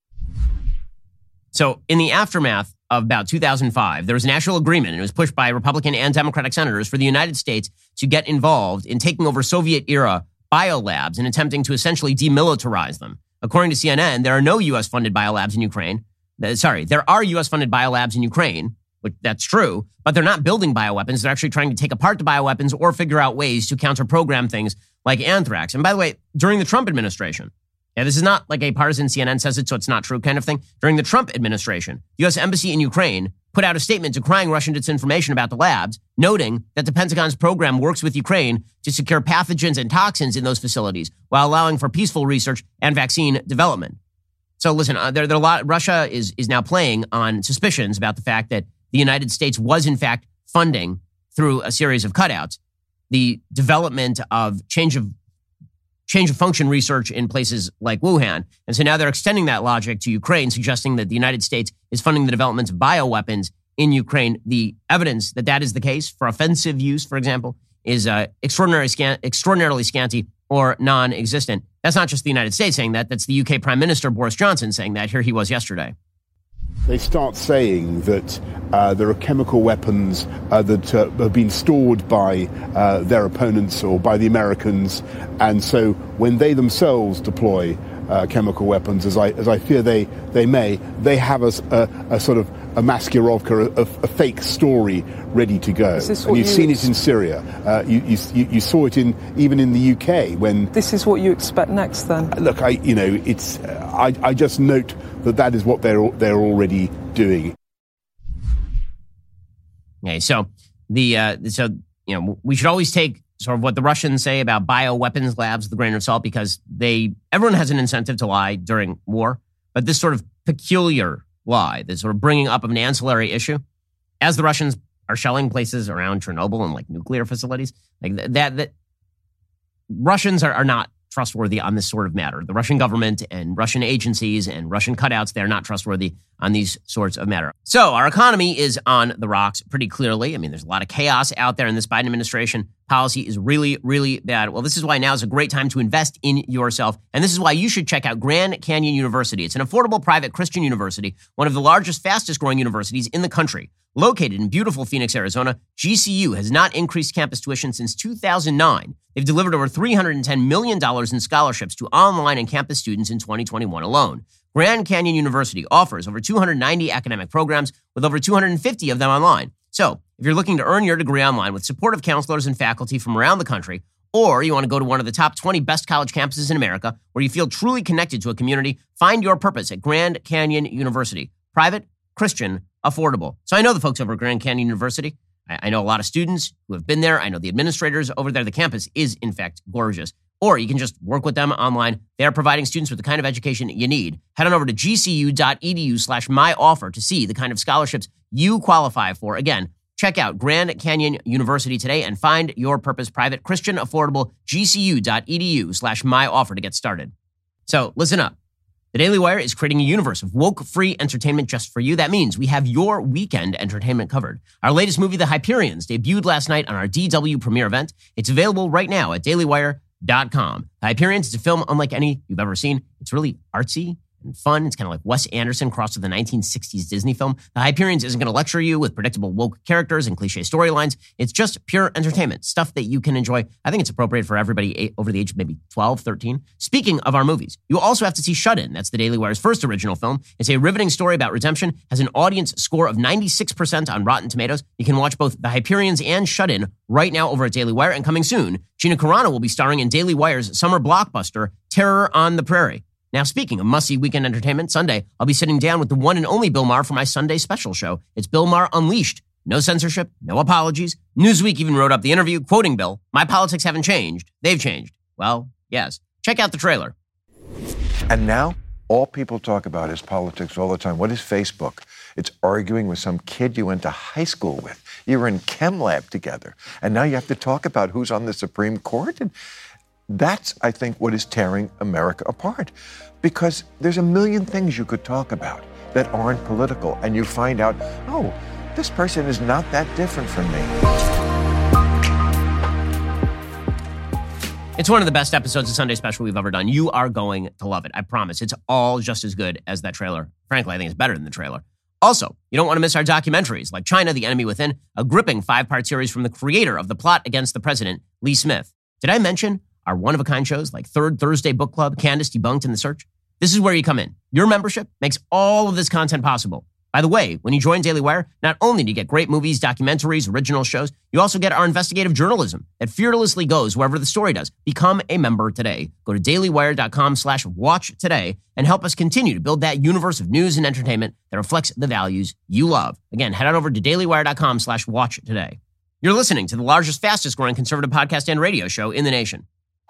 So in the aftermath of about two thousand five, there was a national agreement, and it was pushed by Republican and Democratic senators for the United States to get involved in taking over Soviet-era biolabs and attempting to essentially demilitarize them. According to C N N, there are no U S-funded biolabs in Ukraine. Sorry, there are U S-funded biolabs in Ukraine, which that's true, but they're not building bioweapons. They're actually trying to take apart the bioweapons or figure out ways to counter-program things like anthrax. And by the way, during the Trump administration, yeah, this is not like a partisan C N N says it, so it's not true kind of thing. During the Trump administration, the U S Embassy in Ukraine put out a statement decrying Russian disinformation about the labs, noting that the Pentagon's program works with Ukraine to secure pathogens and toxins in those facilities while allowing for peaceful research and vaccine development. So listen, uh, there, there are a lot. Russia is is now playing on suspicions about the fact that the United States was in fact funding through a series of cutouts the development of change of change of function research in places like Wuhan. And so now they're extending that logic to Ukraine, suggesting that the United States is funding the development of bioweapons in Ukraine. The evidence that that is the case for offensive use, for example, is uh, extraordinarily, scan- extraordinarily scanty or non-existent. That's not just the United States saying that. That's the U K Prime Minister Boris Johnson saying that. Here he was yesterday. They start saying that uh, there are chemical weapons uh, that uh, have been stored by uh, their opponents or by the Americans, and so when they themselves deploy uh, chemical weapons, as I as I fear they they may, they have a, a, a sort of a Maskirovka, a, a fake story ready to go. And you've you seen ex- it in Syria. Uh, you, you you saw it in even in the U K when. This is what you expect next, then. Look, I you know it's uh, I I just note that that is what they're they're already doing. Okay, so the uh, so you know we should always take sort of what the Russians say about bioweapons labs with a grain of salt, because they everyone has an incentive to lie during war, but this sort of peculiar lie, this sort of bringing up of an ancillary issue, as the Russians are shelling places around Chernobyl and like nuclear facilities, like that that Russians are, are not trustworthy on this sort of matter. The Russian government and Russian agencies and Russian cutouts, they're not trustworthy on these sorts of matter. So our economy is on the rocks pretty clearly. I mean, there's a lot of chaos out there, and this Biden administration policy is really, really bad. Well, this is why now is a great time to invest in yourself. And this is why you should check out Grand Canyon University. It's an affordable private Christian university, one of the largest, fastest growing universities in the country. Located in beautiful Phoenix, Arizona, G C U has not increased campus tuition since two thousand nine. They've delivered over three hundred ten million dollars in scholarships to online and campus students in twenty twenty-one alone. Grand Canyon University offers over two hundred ninety academic programs with over two hundred fifty of them online. So if you're looking to earn your degree online with supportive counselors and faculty from around the country, or you want to go to one of the top twenty best college campuses in America where you feel truly connected to a community, find your purpose at Grand Canyon University. Private, Christian, affordable. So I know the folks over at Grand Canyon University. I, I know a lot of students who have been there. I know the administrators over there. The campus is, in fact, gorgeous. Or you can just work with them online. They are providing students with the kind of education you need. Head on over to gcu.edu slash my offer to see the kind of scholarships you qualify for. Again, check out Grand Canyon University today and find your purpose. Private, Christian, affordable, gcu.edu slash my offer to get started. So listen up. The Daily Wire is creating a universe of woke-free entertainment just for you. That means we have your weekend entertainment covered. Our latest movie, The Hyperions, debuted last night on our D W premiere event. It's available right now at daily wire dot com. The Hyperions is a film unlike any you've ever seen. It's really artsy and fun. It's kind of like Wes Anderson crossed with the nineteen sixties Disney film. The Hyperions isn't going to lecture you with predictable woke characters and cliche storylines. It's just pure entertainment, stuff that you can enjoy. I think it's appropriate for everybody over the age of maybe twelve, thirteen. Speaking of our movies, you also have to see Shut In. That's the Daily Wire's first original film. It's a riveting story about redemption, has an audience score of ninety-six percent on Rotten Tomatoes. You can watch both The Hyperions and Shut In right now over at Daily Wire, and coming soon, Gina Carano will be starring in Daily Wire's summer blockbuster, Terror on the Prairie. Now, speaking of must-see weekend entertainment, Sunday, I'll be sitting down with the one and only Bill Maher for my Sunday special show. It's Bill Maher Unleashed. No censorship, no apologies. Newsweek even wrote up the interview, quoting Bill, "My politics haven't changed. They've changed." Well, yes. Check out the trailer. And now, all people talk about is politics all the time. What is Facebook? It's arguing with some kid you went to high school with. You were in chem lab together. And now you have to talk about who's on the Supreme Court. And that's, I think, what is tearing America apart. Because there's a million things you could talk about that aren't political. And you find out, oh, this person is not that different from me. It's one of the best episodes of Sunday Special we've ever done. You are going to love it. I promise. It's all just as good as that trailer. Frankly, I think it's better than the trailer. Also, you don't want to miss our documentaries like China, The Enemy Within, a gripping five-part series from the creator of The Plot Against the President, Lee Smith. Did I mention our one-of-a-kind shows like Third Thursday Book Club, Candace Debunked, and The Search? This is where you come in. Your membership makes all of this content possible. By the way, when you join Daily Wire, not only do you get great movies, documentaries, original shows, you also get our investigative journalism that fearlessly goes wherever the story does. Become a member today. Go to dailywire.com slash watch today and help us continue to build that universe of news and entertainment that reflects the values you love. Again, head on over to dailywire.com slash watch today. You're listening to the largest, fastest growing conservative podcast and radio show in the nation.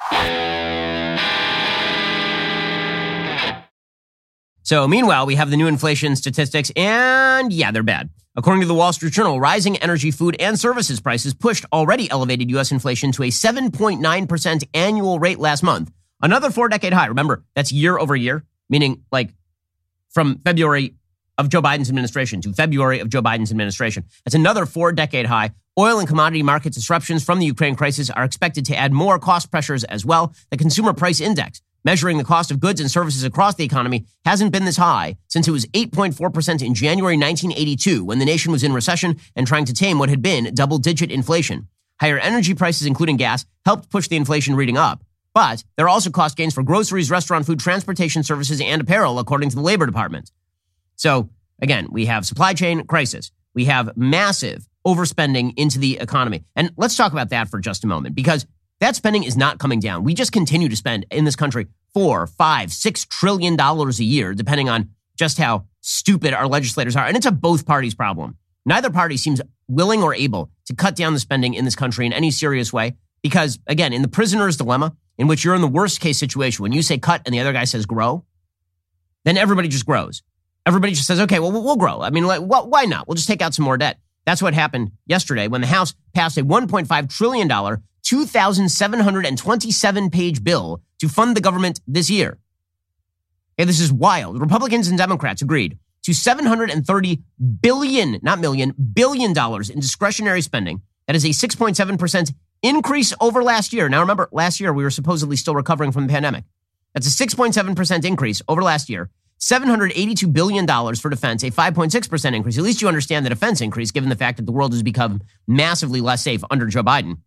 So meanwhile, we have the new inflation statistics, and yeah, they're bad. According to the Wall Street Journal, rising energy, food, and services prices pushed already elevated U S inflation to a seven point nine percent annual rate last month. Another four-decade high. Remember, that's year over year, meaning like from February of Joe Biden's administration to February of Joe Biden's administration. That's another four-decade high. Oil and commodity market disruptions from the Ukraine crisis are expected to add more cost pressures as well. The Consumer Price Index, measuring the cost of goods and services across the economy, hasn't been this high since it was eight point four percent in January nineteen eighty-two, when the nation was in recession and trying to tame what had been double-digit inflation. Higher energy prices, including gas, helped push the inflation reading up. But there are also cost gains for groceries, restaurant food, transportation services, and apparel, according to the Labor Department. So, again, we have supply chain crisis. We have massive overspending into the economy. And let's talk about that for just a moment, because that spending is not coming down. We just continue to spend in this country four, five, six trillion dollars a year, depending on just how stupid our legislators are. And it's a both parties problem. Neither party seems willing or able to cut down the spending in this country in any serious way. Because, again, in the prisoner's dilemma, in which you're in the worst case situation, when you say cut and the other guy says grow, then everybody just grows. Everybody just says, okay, well, we'll grow. I mean, like, why not? We'll just take out some more debt. That's what happened yesterday when the House passed a one point five trillion dollars, two thousand seven hundred twenty-seven page bill to fund the government this year. Okay, this is wild. Republicans and Democrats agreed to seven hundred thirty billion dollars, not million, billion dollars in discretionary spending. That is a six point seven percent increase over last year. Now, remember, last year we were supposedly still recovering from the pandemic. That's a six point seven percent increase over last year. seven hundred eighty-two billion dollars for defense, a five point six percent increase. At least you understand the defense increase, given the fact that the world has become massively less safe under Joe Biden.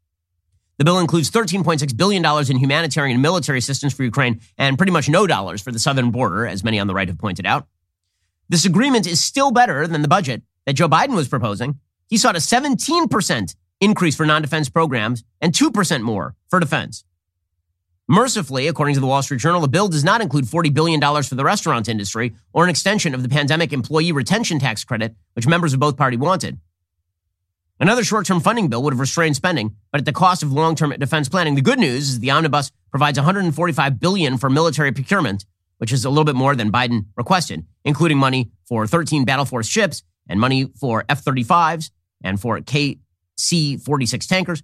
The bill includes thirteen point six billion dollars in humanitarian and military assistance for Ukraine and pretty much no dollars for the southern border, as many on the right have pointed out. This agreement is still better than the budget that Joe Biden was proposing. He sought a seventeen percent increase for non-defense programs and two percent more for defense. Mercifully, according to the Wall Street Journal, the bill does not include forty billion dollars for the restaurant industry or an extension of the pandemic employee retention tax credit, which members of both parties wanted. Another short-term funding bill would have restrained spending, but at the cost of long-term defense planning. The good news is the omnibus provides one hundred forty-five billion dollars for military procurement, which is a little bit more than Biden requested, including money for thirteen Battle Force ships and money for F thirty-fives and for K C forty-six tankers.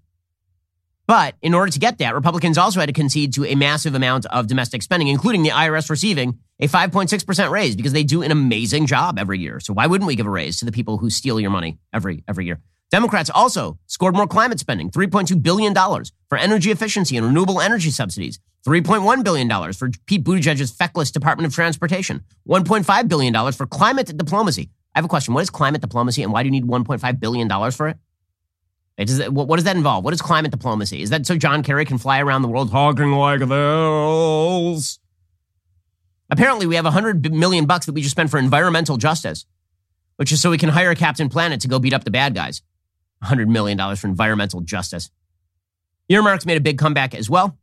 But in order to get that, Republicans also had to concede to a massive amount of domestic spending, including the I R S receiving a five point six percent raise, because they do an amazing job every year. So why wouldn't we give a raise to the people who steal your money every every year? Democrats also scored more climate spending, three point two billion dollars for energy efficiency and renewable energy subsidies, three point one billion dollars for Pete Buttigieg's feckless Department of Transportation, one point five billion dollars for climate diplomacy. I have a question. What is climate diplomacy, and why do you need one point five billion dollars for it? Does that, what does that involve? What is climate diplomacy? Is that so John Kerry can fly around the world talking like this? Apparently, we have one hundred million bucks that we just spent for environmental justice, which is so we can hire Captain Planet to go beat up the bad guys. one hundred million dollars for environmental justice. Earmarks made a big comeback as well.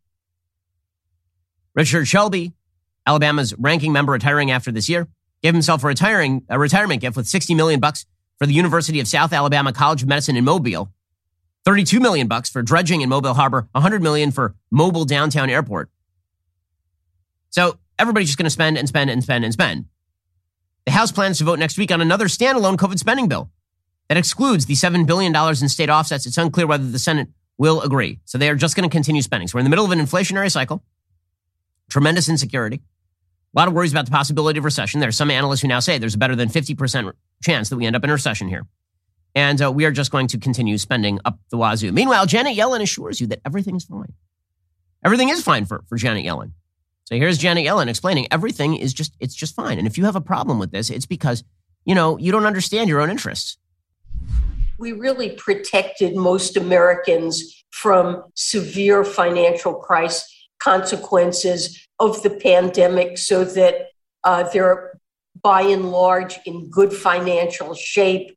Richard Shelby, Alabama's ranking member retiring after this year, gave himself a retiring a retirement gift with sixty million bucks for the University of South Alabama College of Medicine in Mobile, thirty-two million bucks for dredging in Mobile Harbor, one hundred million for Mobile Downtown Airport. So everybody's just going to spend and spend and spend and spend. The House plans to vote next week on another standalone COVID spending bill that excludes the seven billion dollars in state offsets. It's unclear whether the Senate will agree. So they are just going to continue spending. So we're in the middle of an inflationary cycle, tremendous insecurity, a lot of worries about the possibility of recession. There are some analysts who now say there's a better than fifty percent chance that we end up in a recession here. And uh, we are just going to continue spending up the wazoo. Meanwhile, Janet Yellen assures you that everything is fine. Everything is fine for, for Janet Yellen. So here's Janet Yellen explaining everything is just, it's just fine. And if you have a problem with this, it's because, you know, you don't understand your own interests. We really protected most Americans from severe financial crisis consequences of the pandemic so that uh, they're, by and large, in good financial shape.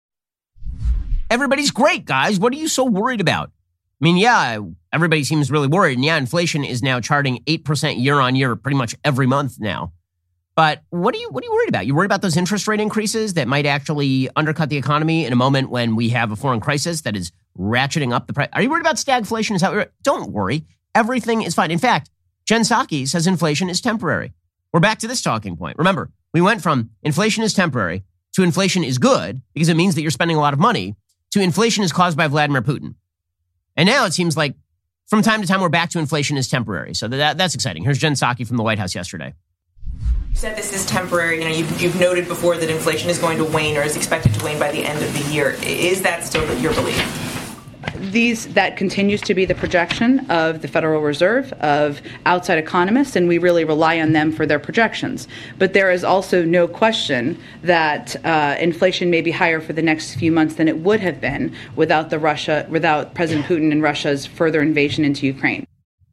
Everybody's great, guys. What are you so worried about? I mean, yeah, everybody seems really worried. And yeah, inflation is now charting eight percent year on year pretty much every month now. But what are you what are you worried about? You worried about those interest rate increases that might actually undercut the economy in a moment when we have a foreign crisis that is ratcheting up the price? Are you worried about stagflation? Is that what Don't worry. Everything is fine. In fact, Jen Psaki says inflation is temporary. We're back to this talking point. Remember, we went from inflation is temporary to inflation is good because it means that you're spending a lot of money to inflation is caused by Vladimir Putin. And now it seems like from time to time we're back to inflation is temporary. So that, that's exciting. Here's Jen Psaki from the White House yesterday. You said this is temporary. You know, you've, you've noted before that inflation is going to wane or is expected to wane by the end of the year. Is that still your belief? These that continues to be the projection of the Federal Reserve, of outside economists, and we really rely on them for their projections. But there is also no question that uh, inflation may be higher for the next few months than it would have been without the Russia, without President Putin and Russia's further invasion into Ukraine.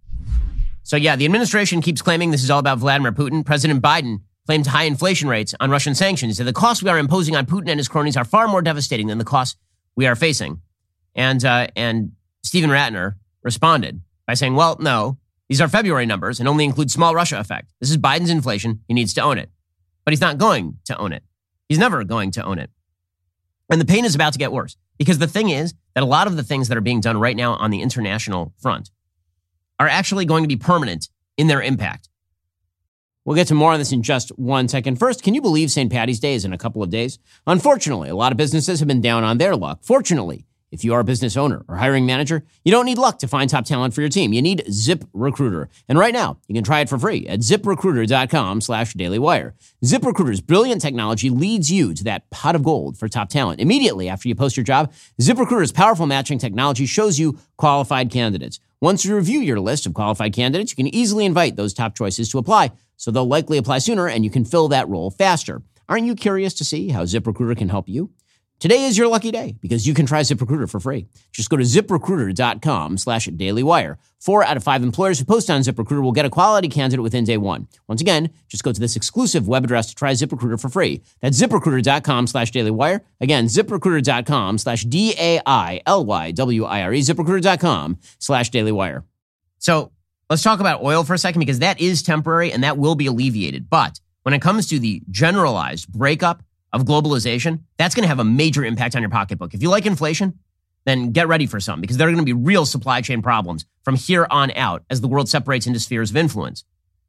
So yeah, the administration keeps claiming this is all about Vladimir Putin. President Biden claimed high inflation rates on Russian sanctions. And the costs we are imposing on Putin and his cronies are far more devastating than the costs we are facing. And uh, and Stephen Ratner responded by saying, well, no, these are February numbers and only include small Russia effect. This is Biden's inflation. He needs to own it. But he's not going to own it. He's never going to own it. And the pain is about to get worse because the thing is that a lot of the things that are being done right now on the international front are actually going to be permanent in their impact. We'll get to more on this in just one second. First, can you believe Saint Paddy's Day is in a couple of days? Unfortunately, a lot of businesses have been down on their luck. Fortunately, if you are a business owner or hiring manager, you don't need luck to find top talent for your team. You need ZipRecruiter. And right now, you can try it for free at ZipRecruiter.com slash DailyWire. ZipRecruiter's brilliant technology leads you to that pot of gold for top talent. Immediately after you post your job, ZipRecruiter's powerful matching technology shows you qualified candidates. Once you review your list of qualified candidates, you can easily invite those top choices to apply, so they'll likely apply sooner and you can fill that role faster. Aren't you curious to see how ZipRecruiter can help you? Today is your lucky day because you can try ZipRecruiter for free. Just go to ZipRecruiter.com slash DailyWire. Four out of five employers who post on ZipRecruiter will get a quality candidate within day one. Once again, just go to this exclusive web address to try ZipRecruiter for free. That's ZipRecruiter.com slash DailyWire. Again, ZipRecruiter.com slash D-A-I-L-Y-W-I-R-E. ZipRecruiter.com slash DailyWire. So let's talk about oil for a second because that is temporary and that will be alleviated. But when it comes to the generalized breakup of globalization, that's going to have a major impact on your pocketbook. If you like inflation, then get ready for some because there are going to be real supply chain problems from here on out as the world separates into spheres of influence.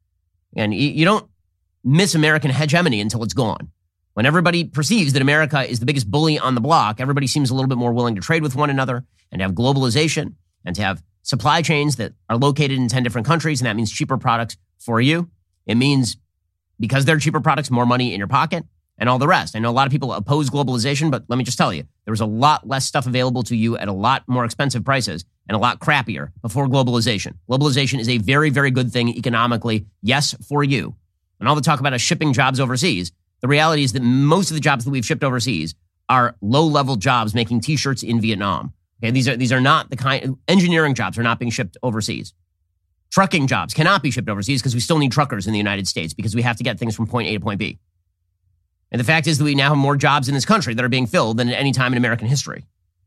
And you don't miss American hegemony until it's gone. When everybody perceives that America is the biggest bully on the block, everybody seems a little bit more willing to trade with one another and to have globalization and to have supply chains that are located in ten different countries. And that means cheaper products for you. It means because they're cheaper products, more money in your pocket. And all the rest. I know a lot of people oppose globalization, but let me just tell you, there was a lot less stuff available to you at a lot more expensive prices and a lot crappier before globalization. Globalization is a very, very good thing economically, yes, for you. And all the talk about us shipping jobs overseas, the reality is that most of the jobs that we've shipped overseas are low-level jobs making T-shirts in Vietnam. Okay, these are these are not the kind, engineering jobs are not being shipped overseas. Trucking jobs cannot be shipped overseas because we still need truckers in the United States because we have to get things from point A to point B. And the fact is that we now have more jobs in this country that are being filled than at any time in American history.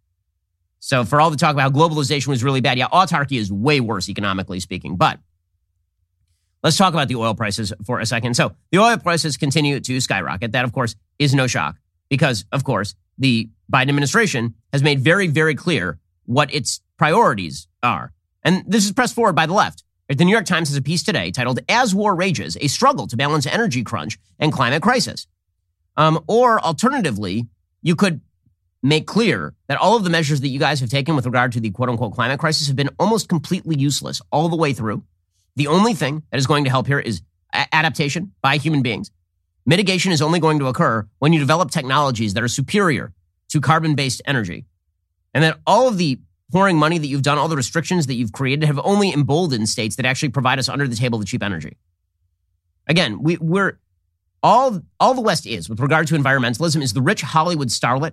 So for all the talk about how globalization was really bad, yeah, autarky is way worse economically speaking. But let's talk about the oil prices for a second. So the oil prices continue to skyrocket. That, of course, is no shock because, of course, the Biden administration has made very, very clear what its priorities are. And this is pressed forward by the left. The New York Times has a piece today titled, "As War Rages, a Struggle to Balance Energy Crunch and Climate Crisis." Um, or alternatively, you could make clear that all of the measures that you guys have taken with regard to the quote-unquote climate crisis have been almost completely useless all the way through. The only thing that is going to help here is a- adaptation by human beings. Mitigation is only going to occur when you develop technologies that are superior to carbon-based energy. And that all of the pouring money that you've done, all the restrictions that you've created have only emboldened states that actually provide us under the table the cheap energy. Again, we, we're all, all the West is with regard to environmentalism is the rich Hollywood starlet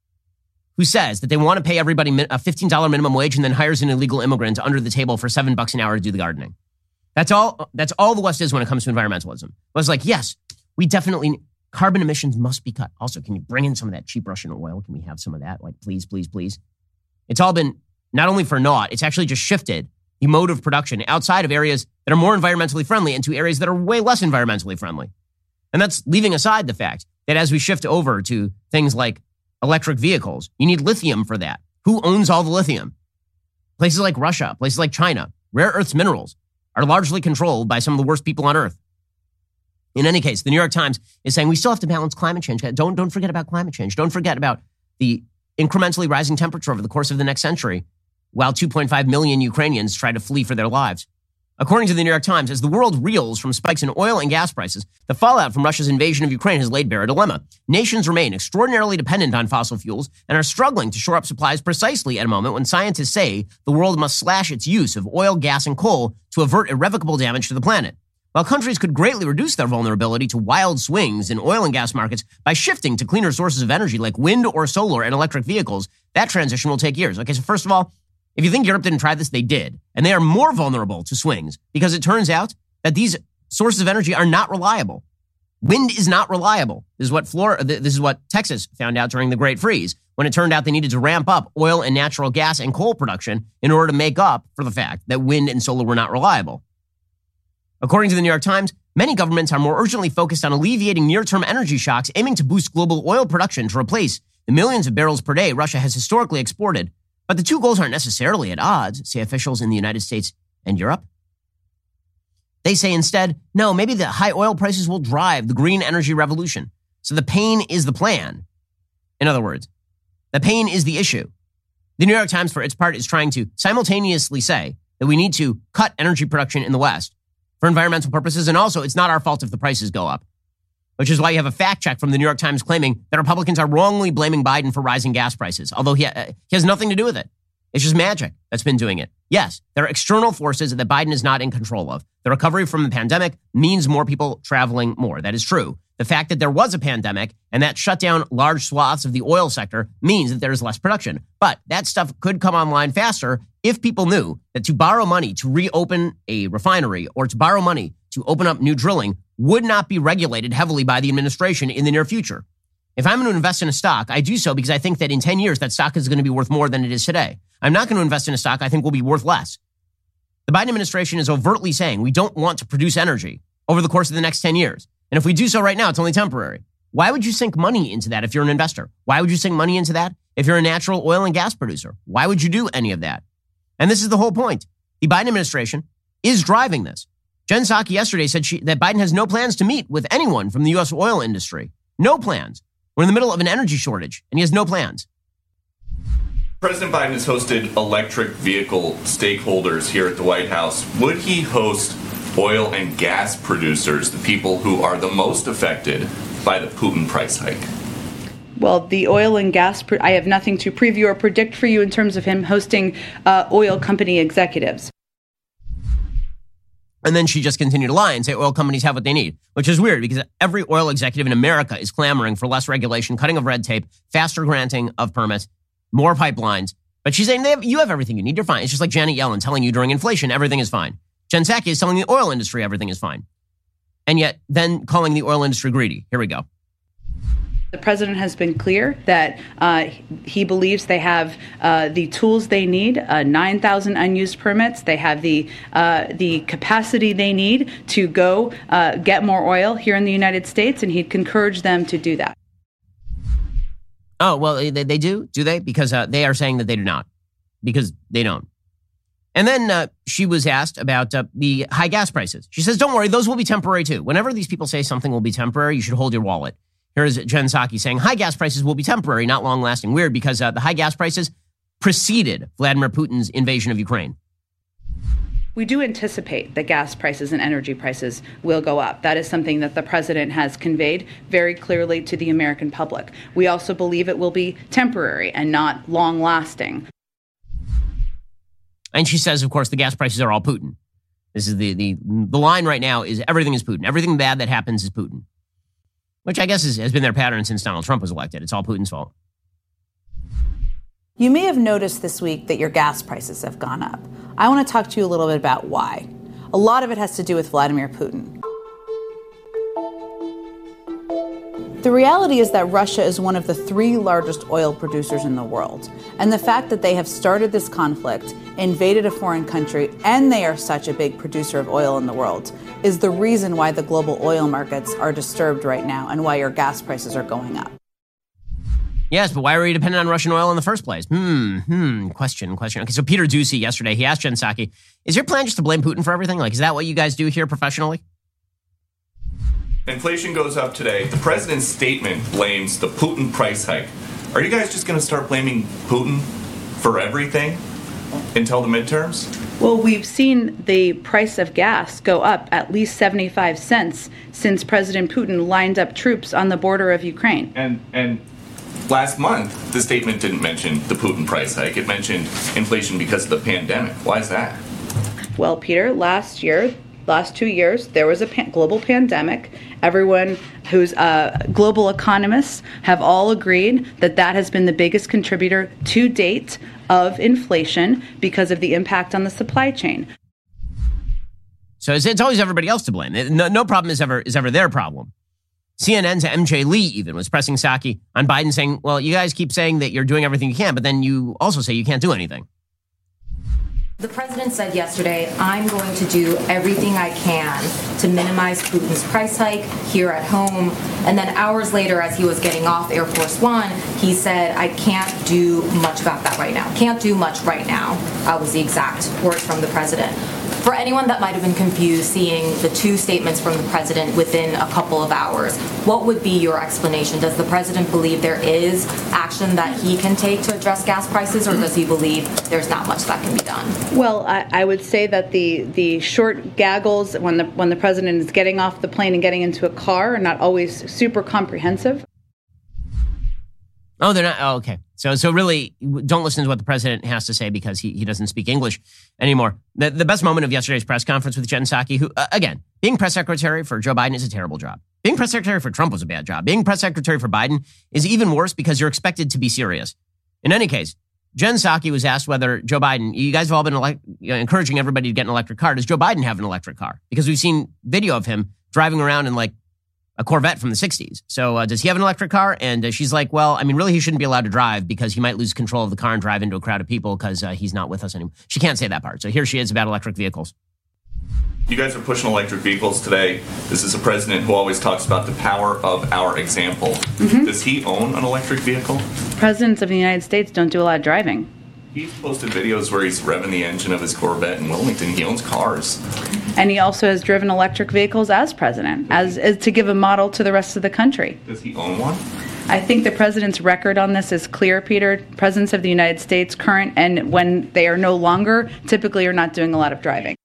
who says that they want to pay everybody a fifteen dollars minimum wage and then hires an illegal immigrant under the table for seven bucks an hour to do the gardening. That's all, that's all the West is when it comes to environmentalism. It was like, yes, we definitely, carbon emissions must be cut. Also, can you bring in some of that cheap Russian oil? Can we have some of that? Like, please, please, please. It's all been not only for naught, it's actually just shifted the mode of production outside of areas that are more environmentally friendly into areas that are way less environmentally friendly. And that's leaving aside the fact that as we shift over to things like electric vehicles, you need lithium for that. Who owns all the lithium? Places like Russia, places like China, rare earths minerals are largely controlled by some of the worst people on earth. In any case, the New York Times is saying we still have to balance climate change. Don't, don't forget about climate change. Don't forget about the incrementally rising temperature over the course of the next century, while two point five million Ukrainians try to flee for their lives. According to the New York Times, as the world reels from spikes in oil and gas prices, the fallout from Russia's invasion of Ukraine has laid bare a dilemma. Nations remain extraordinarily dependent on fossil fuels and are struggling to shore up supplies precisely at a moment when scientists say the world must slash its use of oil, gas, and coal to avert irrevocable damage to the planet. While countries could greatly reduce their vulnerability to wild swings in oil and gas markets by shifting to cleaner sources of energy like wind or solar and electric vehicles, that transition will take years. Okay, so first of all, if you think Europe didn't try this, they did. And they are more vulnerable to swings because it turns out that these sources of energy are not reliable. Wind is not reliable. This is what Florida, this is what Texas found out during the Great Freeze, when it turned out they needed to ramp up oil and natural gas and coal production in order to make up for the fact that wind and solar were not reliable. According to the New York Times, many governments are more urgently focused on alleviating near-term energy shocks, aiming to boost global oil production to replace the millions of barrels per day Russia has historically exported. But the two goals aren't necessarily at odds, say officials in the United States and Europe. They say instead, no, maybe the high oil prices will drive the green energy revolution. So the pain is the plan. In other words, the pain is the issue. The New York Times, for its part, is trying to simultaneously say that we need to cut energy production in the West for environmental purposes, and also it's not our fault if the prices go up, which is why you have a fact check from the New York Times claiming that Republicans are wrongly blaming Biden for rising gas prices, although he, uh, he has nothing to do with it. It's just magic that's been doing it. Yes, there are external forces that Biden is not in control of. The recovery from the pandemic means more people traveling more. That is true. The fact that there was a pandemic and that shut down large swaths of the oil sector means that there is less production. But that stuff could come online faster if people knew that to borrow money to reopen a refinery or to borrow money to open up new drilling would not be regulated heavily by the administration in the near future. If I'm going to invest in a stock, I do so because I think that in ten years, that stock is going to be worth more than it is today. I'm not going to invest in a stock I think will be worth less. The Biden administration is overtly saying we don't want to produce energy over the course of the next ten years. And if we do so right now, it's only temporary. Why would you sink money into that if you're an investor? Why would you sink money into that if you're a natural oil and gas producer? Why would you do any of that? And this is the whole point. The Biden administration is driving this. Jen Psaki yesterday said she, that Biden has no plans to meet with anyone from the U S oil industry. No plans. We're in the middle of an energy shortage, and he has no plans. President Biden has hosted electric vehicle stakeholders here at the White House. Would he host oil and gas producers, the people who are the most affected by the Putin price hike? Well, the oil and gas, I have nothing to preview or predict for you in terms of him hosting uh, oil company executives. And then she just continued to lie and say oil companies have what they need, which is weird because every oil executive in America is clamoring for less regulation, cutting of red tape, faster granting of permits, more pipelines. But she's saying they have, you have everything you need. You're fine. It's just like Janet Yellen telling you during inflation, everything is fine. Jen Psaki is telling the oil industry everything is fine. And yet then calling the oil industry greedy. Here we go. The president has been clear that uh, he believes they have uh, the tools they need, uh, nine thousand unused permits. They have the uh, the capacity they need to go uh, get more oil here in the United States, and he'd encourage them to do that. Oh, well, they, they do? Do they? Because uh, they are saying that they do not. Because they don't. And then uh, she was asked about uh, the high gas prices. She says, don't worry, those will be temporary too. Whenever these people say something will be temporary, you should hold your wallet. Here's Jen Psaki saying, high gas prices will be temporary, not long-lasting. Weird, because uh, the high gas prices preceded Vladimir Putin's invasion of Ukraine. We do anticipate that gas prices and energy prices will go up. That is something that the president has conveyed very clearly to the American public. We also believe it will be temporary and not long-lasting. And she says, of course, the gas prices are all Putin. This is the the the line right now is everything is Putin. Everything bad that happens is Putin, which I guess is, has been their pattern since Donald Trump was elected. It's all Putin's fault. You may have noticed this week that your gas prices have gone up. I want to talk to you a little bit about why. A lot of it has to do with Vladimir Putin. The reality is that Russia is one of the three largest oil producers in the world. And the fact that they have started this conflict, invaded a foreign country, and they are such a big producer of oil in the world is the reason why the global oil markets are disturbed right now and why your gas prices are going up. Yes, but why are you dependent on Russian oil in the first place? Hmm, hmm, question, question. Okay, so Peter Doocy yesterday, he asked Jen Psaki, is your plan just to blame Putin for everything? Like, is that what you guys do here professionally? Inflation goes up today. The president's statement blames the Putin price hike. Are you guys just going to start blaming Putin for everything until the midterms? Well, we've seen the price of gas go up at least seventy-five cents since President Putin lined up troops on the border of Ukraine. And and last month, the statement didn't mention the Putin price hike. It mentioned inflation because of the pandemic. Why is that? Well, Peter, last year, last two years, there was a pan- global pandemic. Everyone who's uh, global economists have all agreed that that has been the biggest contributor to date of inflation because of the impact on the supply chain. So it's, it's always everybody else to blame. No, no problem is ever is ever their problem. C N N's M J Lee even was pressing Psaki on Biden saying, well, you guys keep saying that you're doing everything you can, but then you also say you can't do anything. The president said yesterday, I'm going to do everything I can to minimize Putin's price hike here at home. And then hours later, as he was getting off Air Force One, he said, I can't do much about that right now. Can't do much right now, uh, was the exact words from the president. For anyone that might have been confused seeing the two statements from the president within a couple of hours, what would be your explanation? Does the president believe there is action that he can take to address gas prices, or does he believe there's not much that can be done? Well, I, I would say that the the short gaggles when the when the president is getting off the plane and getting into a car are not always super comprehensive. Oh, they're not. Oh, okay. So, so really, don't listen to what the president has to say because he, he doesn't speak English anymore. The, the best moment of yesterday's press conference with Jen Psaki, who, uh, again, being press secretary for Joe Biden is a terrible job. Being press secretary for Trump was a bad job. Being press secretary for Biden is even worse because you're expected to be serious. In any case, Jen Psaki was asked whether Joe Biden, you guys have all been elect, you know, encouraging everybody to get an electric car. Does Joe Biden have an electric car? Because we've seen video of him driving around in like a Corvette from the sixties. So uh, does he have an electric car? And uh, she's like, well, I mean, really, he shouldn't be allowed to drive because he might lose control of the car and drive into a crowd of people because uh, he's not with us anymore. She can't say that part. So here she is about electric vehicles. You guys are pushing electric vehicles today. This is a president who always talks about the power of our example. Mm-hmm. Does he own an electric vehicle? Presidents of the United States don't do a lot of driving. He's posted videos where he's revving the engine of his Corvette in Wilmington. He owns cars. And he also has driven electric vehicles as president, as, as to give a model to the rest of the country. Does he own one? I think the president's record on this is clear, Peter. Presidents of the United States, current and when they are no longer, typically are not doing a lot of driving.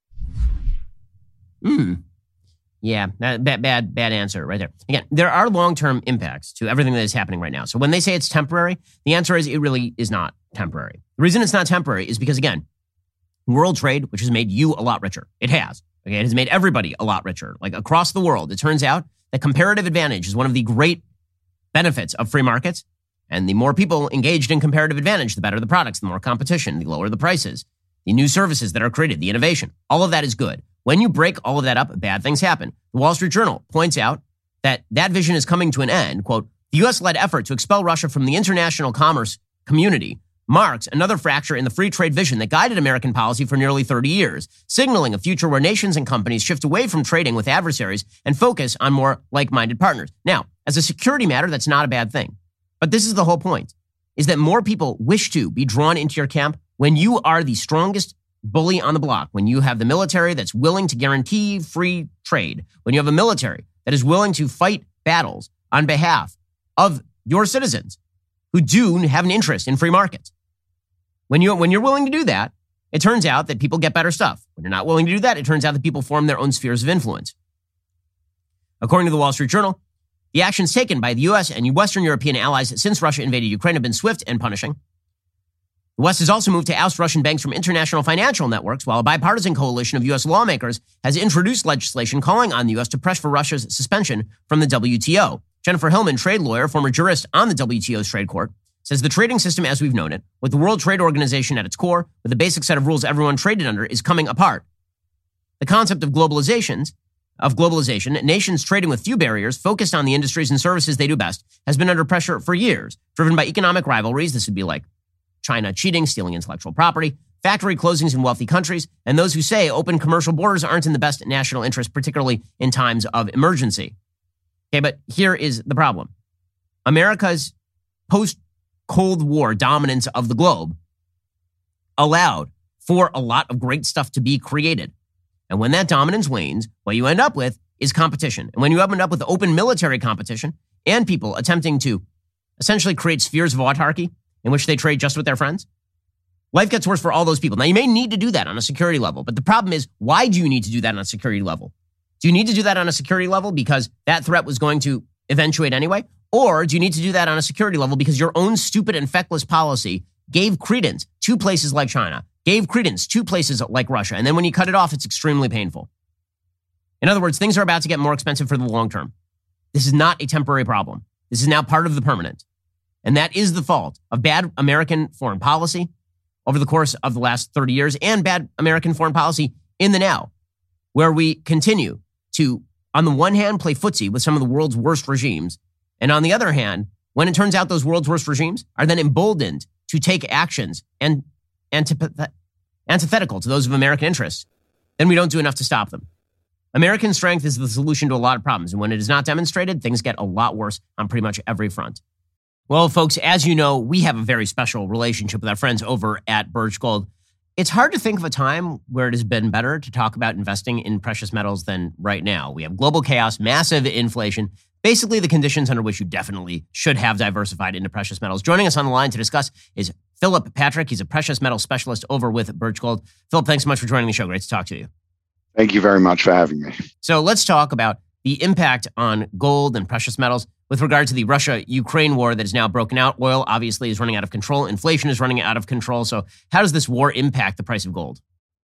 Hmm. Yeah, bad, bad, bad answer right there. Again, there are long-term impacts to everything that is happening right now. So when they say it's temporary, the answer is it really is not temporary. The reason it's not temporary is because, again, world trade, which has made you a lot richer. It has. Okay, it has made everybody a lot richer. Like across the world, it turns out that comparative advantage is one of the great benefits of free markets. And the more people engaged in comparative advantage, the better the products, the more competition, the lower the prices, the new services that are created, the innovation. All of that is good. When you break all of that up, bad things happen. The Wall Street Journal points out that that vision is coming to an end. Quote, the U S-led effort to expel Russia from the international commerce community marks another fracture in the free trade vision that guided American policy for nearly thirty years, signaling a future where nations and companies shift away from trading with adversaries and focus on more like-minded partners. Now, as a security matter, that's not a bad thing. But this is the whole point, is that more people wish to be drawn into your camp when you are the strongest bully on the block, when you have the military that's willing to guarantee free trade, when you have a military that is willing to fight battles on behalf of your citizens who do have an interest in free markets. When, you, when you're willing to do that, it turns out that people get better stuff. When you're not willing to do that, it turns out that people form their own spheres of influence. According to the Wall Street Journal, the actions taken by the U S and Western European allies since Russia invaded Ukraine have been swift and punishing. The West has also moved to oust Russian banks from international financial networks, while a bipartisan coalition of U S lawmakers has introduced legislation calling on the U S to press for Russia's suspension from the W T O. Jennifer Hillman, trade lawyer, former jurist on the W T O's trade court, says the trading system as we've known it, with the World Trade Organization at its core, with a basic set of rules everyone traded under, is coming apart. The concept of globalizations, of globalization, nations trading with few barriers, focused on the industries and services they do best, has been under pressure for years, driven by economic rivalries. This would be like China cheating, stealing intellectual property, factory closings in wealthy countries, and those who say open commercial borders aren't in the best national interest, particularly in times of emergency. Okay, but here is the problem. America's post-Cold War dominance of the globe allowed for a lot of great stuff to be created. And when that dominance wanes, what you end up with is competition. And when you end up with open military competition and people attempting to essentially create spheres of autarky in which they trade just with their friends, life gets worse for all those people. Now, you may need to do that on a security level, but the problem is, why do you need to do that on a security level? Do you need to do that on a security level because that threat was going to eventuate anyway? Or do you need to do that on a security level because your own stupid and feckless policy gave credence to places like China, gave credence to places like Russia, and then when you cut it off, it's extremely painful? In other words, things are about to get more expensive for the long term. This is not a temporary problem. This is now part of the permanent. And that is the fault of bad American foreign policy over the course of the last thirty years and bad American foreign policy in the now, where we continue to, on the one hand, play footsie with some of the world's worst regimes. And on the other hand, when it turns out those world's worst regimes are then emboldened to take actions and antip- antithetical to those of American interests, then we don't do enough to stop them. American strength is the solution to a lot of problems. And when it is not demonstrated, things get a lot worse on pretty much every front. Well, folks, as you know, we have a very special relationship with our friends over at Birch Gold. It's hard to think of a time where it has been better to talk about investing in precious metals than right now. We have global chaos, massive inflation, basically the conditions under which you definitely should have diversified into precious metals. Joining us on the line to discuss is Philip Patrick. He's a precious metal specialist over with Birch Gold. Philip, thanks so much for joining the show. Great to talk to you. Thank you very much for having me. So let's talk about the impact on gold and precious metals with regard to the Russia-Ukraine war that is now broken out. Oil obviously is running out of control. Inflation is running out of control. So how does this war impact the price of gold?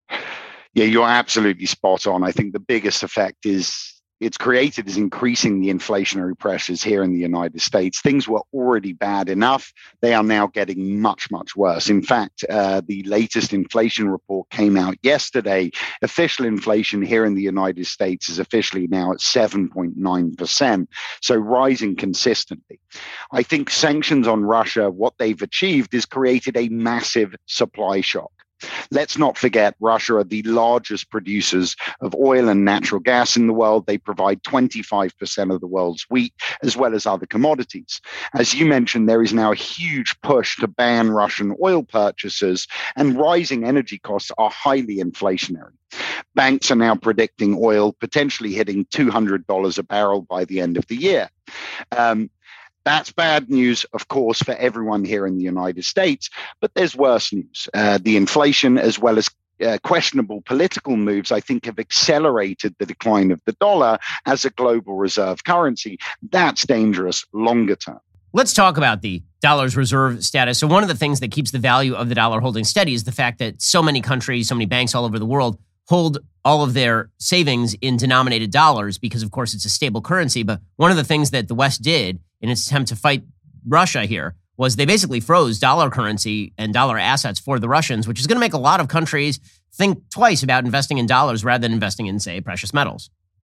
Yeah, you're absolutely spot on. I think the biggest effect is it's created is increasing the inflationary pressures here in the United States. Things were already bad enough. They are now getting much, much worse. In fact, uh, the latest inflation report came out yesterday. Official inflation here in the United States is officially now at seven point nine percent, so rising consistently. I think sanctions on Russia, what they've achieved is created a massive supply shock. Let's not forget, Russia are the largest producers of oil and natural gas in the world. They provide twenty-five percent of the world's wheat, as well as other commodities. As you mentioned, there is now a huge push to ban Russian oil purchases, and rising energy costs are highly inflationary. Banks are now predicting oil potentially hitting two hundred dollars a barrel by the end of the year. Um, That's bad news, of course, for everyone here in the United States, but there's worse news. Uh, the inflation, as well as uh, questionable political moves, I think have accelerated the decline of the dollar as a global reserve currency. That's dangerous longer term. Let's talk about the dollar's reserve status. So one of the things that keeps the value of the dollar holding steady is the fact that so many countries, so many banks all over the world hold all of their savings in denominated dollars because, of course, it's a stable currency. But one of the things that the West did in its attempt to fight Russia here was they basically froze dollar currency and dollar assets for the Russians, which is going to make a lot of countries think twice about investing in dollars rather than investing in, say, precious metals.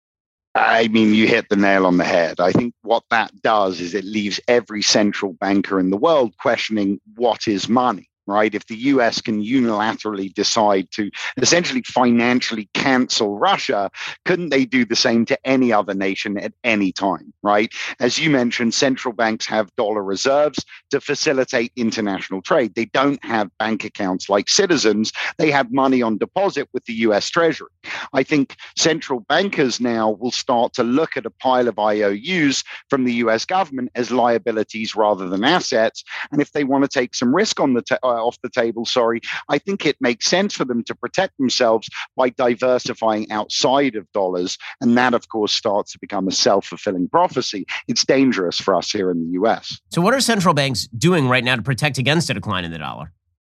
I mean, you hit the nail on the head. I think what that does is it leaves every central banker in the world questioning what is money. right? If the U S can unilaterally decide to essentially financially cancel Russia, couldn't they do the same to any other nation at any time, right? As you mentioned, central banks have dollar reserves to facilitate international trade. They don't have bank accounts like citizens. They have money on deposit with the U S Treasury. I think central bankers now will start to look at a pile of I O Us from the U S government as liabilities rather than assets. And if they want to take some risk on the ta- uh, off the table, sorry, I think it makes sense for them to protect themselves by diversifying outside of dollars. And that, of course, starts to become a self-fulfilling prophecy. It's dangerous for us here in the U S. So what are central banks doing right now to protect against a decline in the dollar?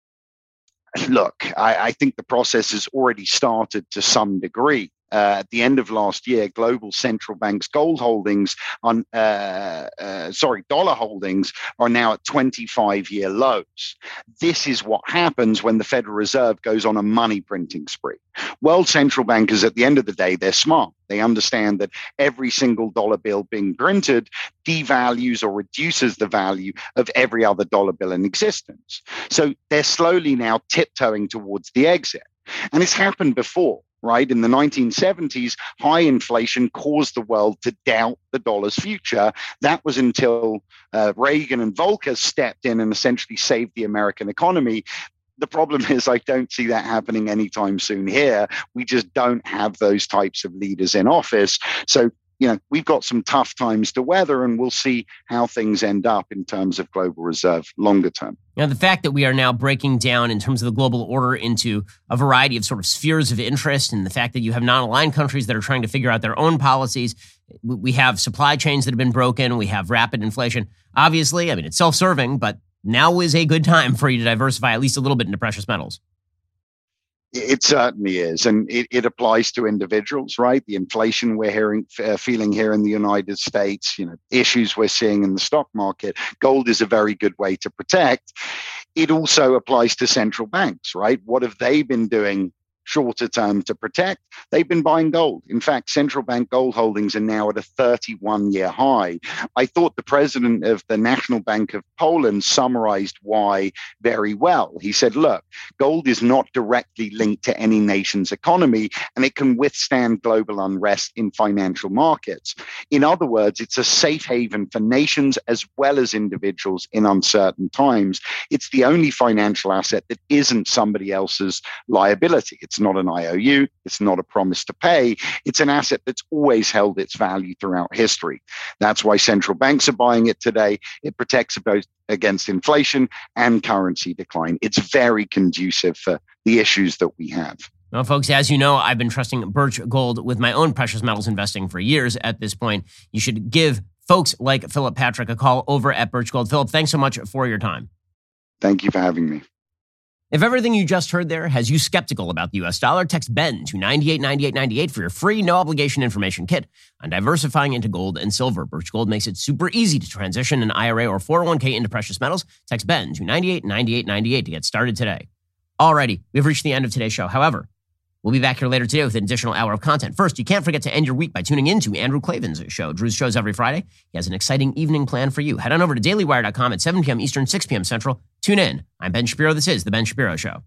Look, I, I think the process has already started to some degree. Uh, at the end of last year, global central banks' gold holdings on, uh, uh, sorry, dollar holdings are now at twenty-five-year lows. This is what happens when the Federal Reserve goes on a money printing spree. World central bankers, at the end of the day, they're smart. They understand that every single dollar bill being printed devalues or reduces the value of every other dollar bill in existence. So they're slowly now tiptoeing towards the exit. And it's happened before. Right? In the nineteen seventies, high inflation caused the world to doubt the dollar's future. That was until uh, Reagan and Volcker stepped in and essentially saved the American economy. The problem is I don't see that happening anytime soon here. We just don't have those types of leaders in office. So, you know, we've got some tough times to weather, and we'll see how things end up in terms of global reserve longer term. Now, the fact that we are now breaking down in terms of the global order into a variety of sort of spheres of interest, and the fact that you have non-aligned countries that are trying to figure out their own policies, we have supply chains that have been broken, we have rapid inflation. Obviously, I mean, it's self-serving, but now is a good time for you to diversify at least a little bit into precious metals. It certainly is. And it, it applies to individuals, right? The inflation we're hearing, uh, feeling here in the United States, you know, issues we're seeing in the stock market. Gold is a very good way to protect. It also applies to central banks, right? What have they been doing shorter term to protect? They've been buying gold. In fact, central bank gold holdings are now at a thirty-one-year high. I thought the president of the National Bank of Poland summarized why very well. He said, look, gold is not directly linked to any nation's economy, and it can withstand global unrest in financial markets. In other words, it's a safe haven for nations as well as individuals in uncertain times. It's the only financial asset that isn't somebody else's liability. It's It's not an I O U. It's not a promise to pay. It's an asset that's always held its value throughout history. That's why central banks are buying it today. It protects both against inflation and currency decline. It's very conducive for the issues that we have. Well, folks, as you know, I've been trusting Birch Gold with my own precious metals investing for years at this point. You should give folks like Philip Patrick a call over at Birch Gold. Philip, thanks so much for your time. Thank you for having me. If everything you just heard there has you skeptical about the U S dollar, text BEN to nine eight nine eight nine eight for your free, no-obligation information kit on diversifying into gold and silver. Birch Gold makes it super easy to transition an I R A or four oh one k into precious metals. Text BEN to nine eight nine eight nine eight to get started today. Alrighty, we've reached the end of today's show. However, we'll be back here later today with an additional hour of content. First, you can't forget to end your week by tuning in to Andrew Klavan's show. Drew's shows every Friday. He has an exciting evening planned for you. Head on over to daily wire dot com at seven p.m. Eastern, six p.m. Central. Tune in. I'm Ben Shapiro. This is The Ben Shapiro Show.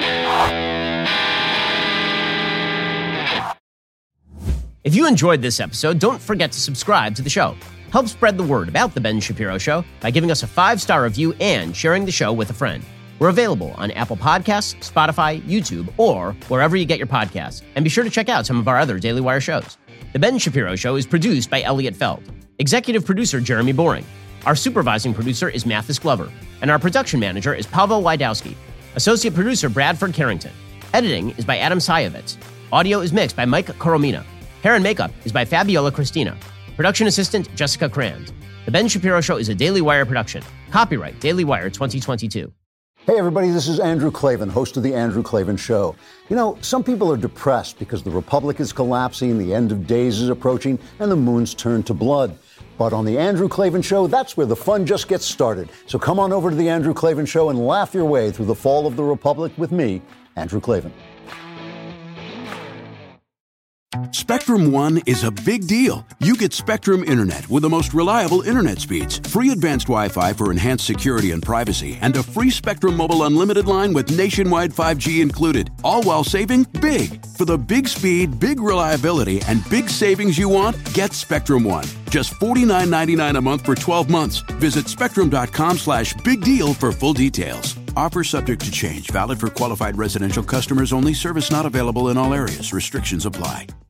If you enjoyed this episode, don't forget to subscribe to the show. Help spread the word about The Ben Shapiro Show by giving us a five-star review and sharing the show with a friend. We're available on Apple Podcasts, Spotify, YouTube, or wherever you get your podcasts. And be sure to check out some of our other Daily Wire shows. The Ben Shapiro Show is produced by Elliot Feld. Executive producer Jeremy Boring. Our supervising producer is Mathis Glover. And our production manager is Pavel Wydowski. Associate producer Bradford Carrington. Editing is by Adam Sayevitz. Audio is mixed by Mike Coromina. Hair and makeup is by Fabiola Cristina. Production assistant Jessica Crand. The Ben Shapiro Show is a Daily Wire production. Copyright Daily Wire twenty twenty-two. Hey everybody, this is Andrew Klavan, host of The Andrew Klavan Show. You know, some people are depressed because the republic is collapsing, the end of days is approaching, and the moon's turned to blood. But on The Andrew Klavan Show, that's where the fun just gets started. So come on over to The Andrew Klavan Show and laugh your way through the fall of the republic with me, Andrew Klavan. Spectrum One is a big deal. You get Spectrum Internet with the most reliable internet speeds, free advanced Wi-Fi for enhanced security and privacy, and a free Spectrum Mobile Unlimited line with nationwide five G included, all while saving big. For the big speed, big reliability, and big savings you want, get Spectrum One. Just forty-nine ninety-nine a month for twelve months. Visit spectrum.com slash big deal for full details. Offer subject to change. Valid for qualified residential customers only. Service not available in all areas. Restrictions apply.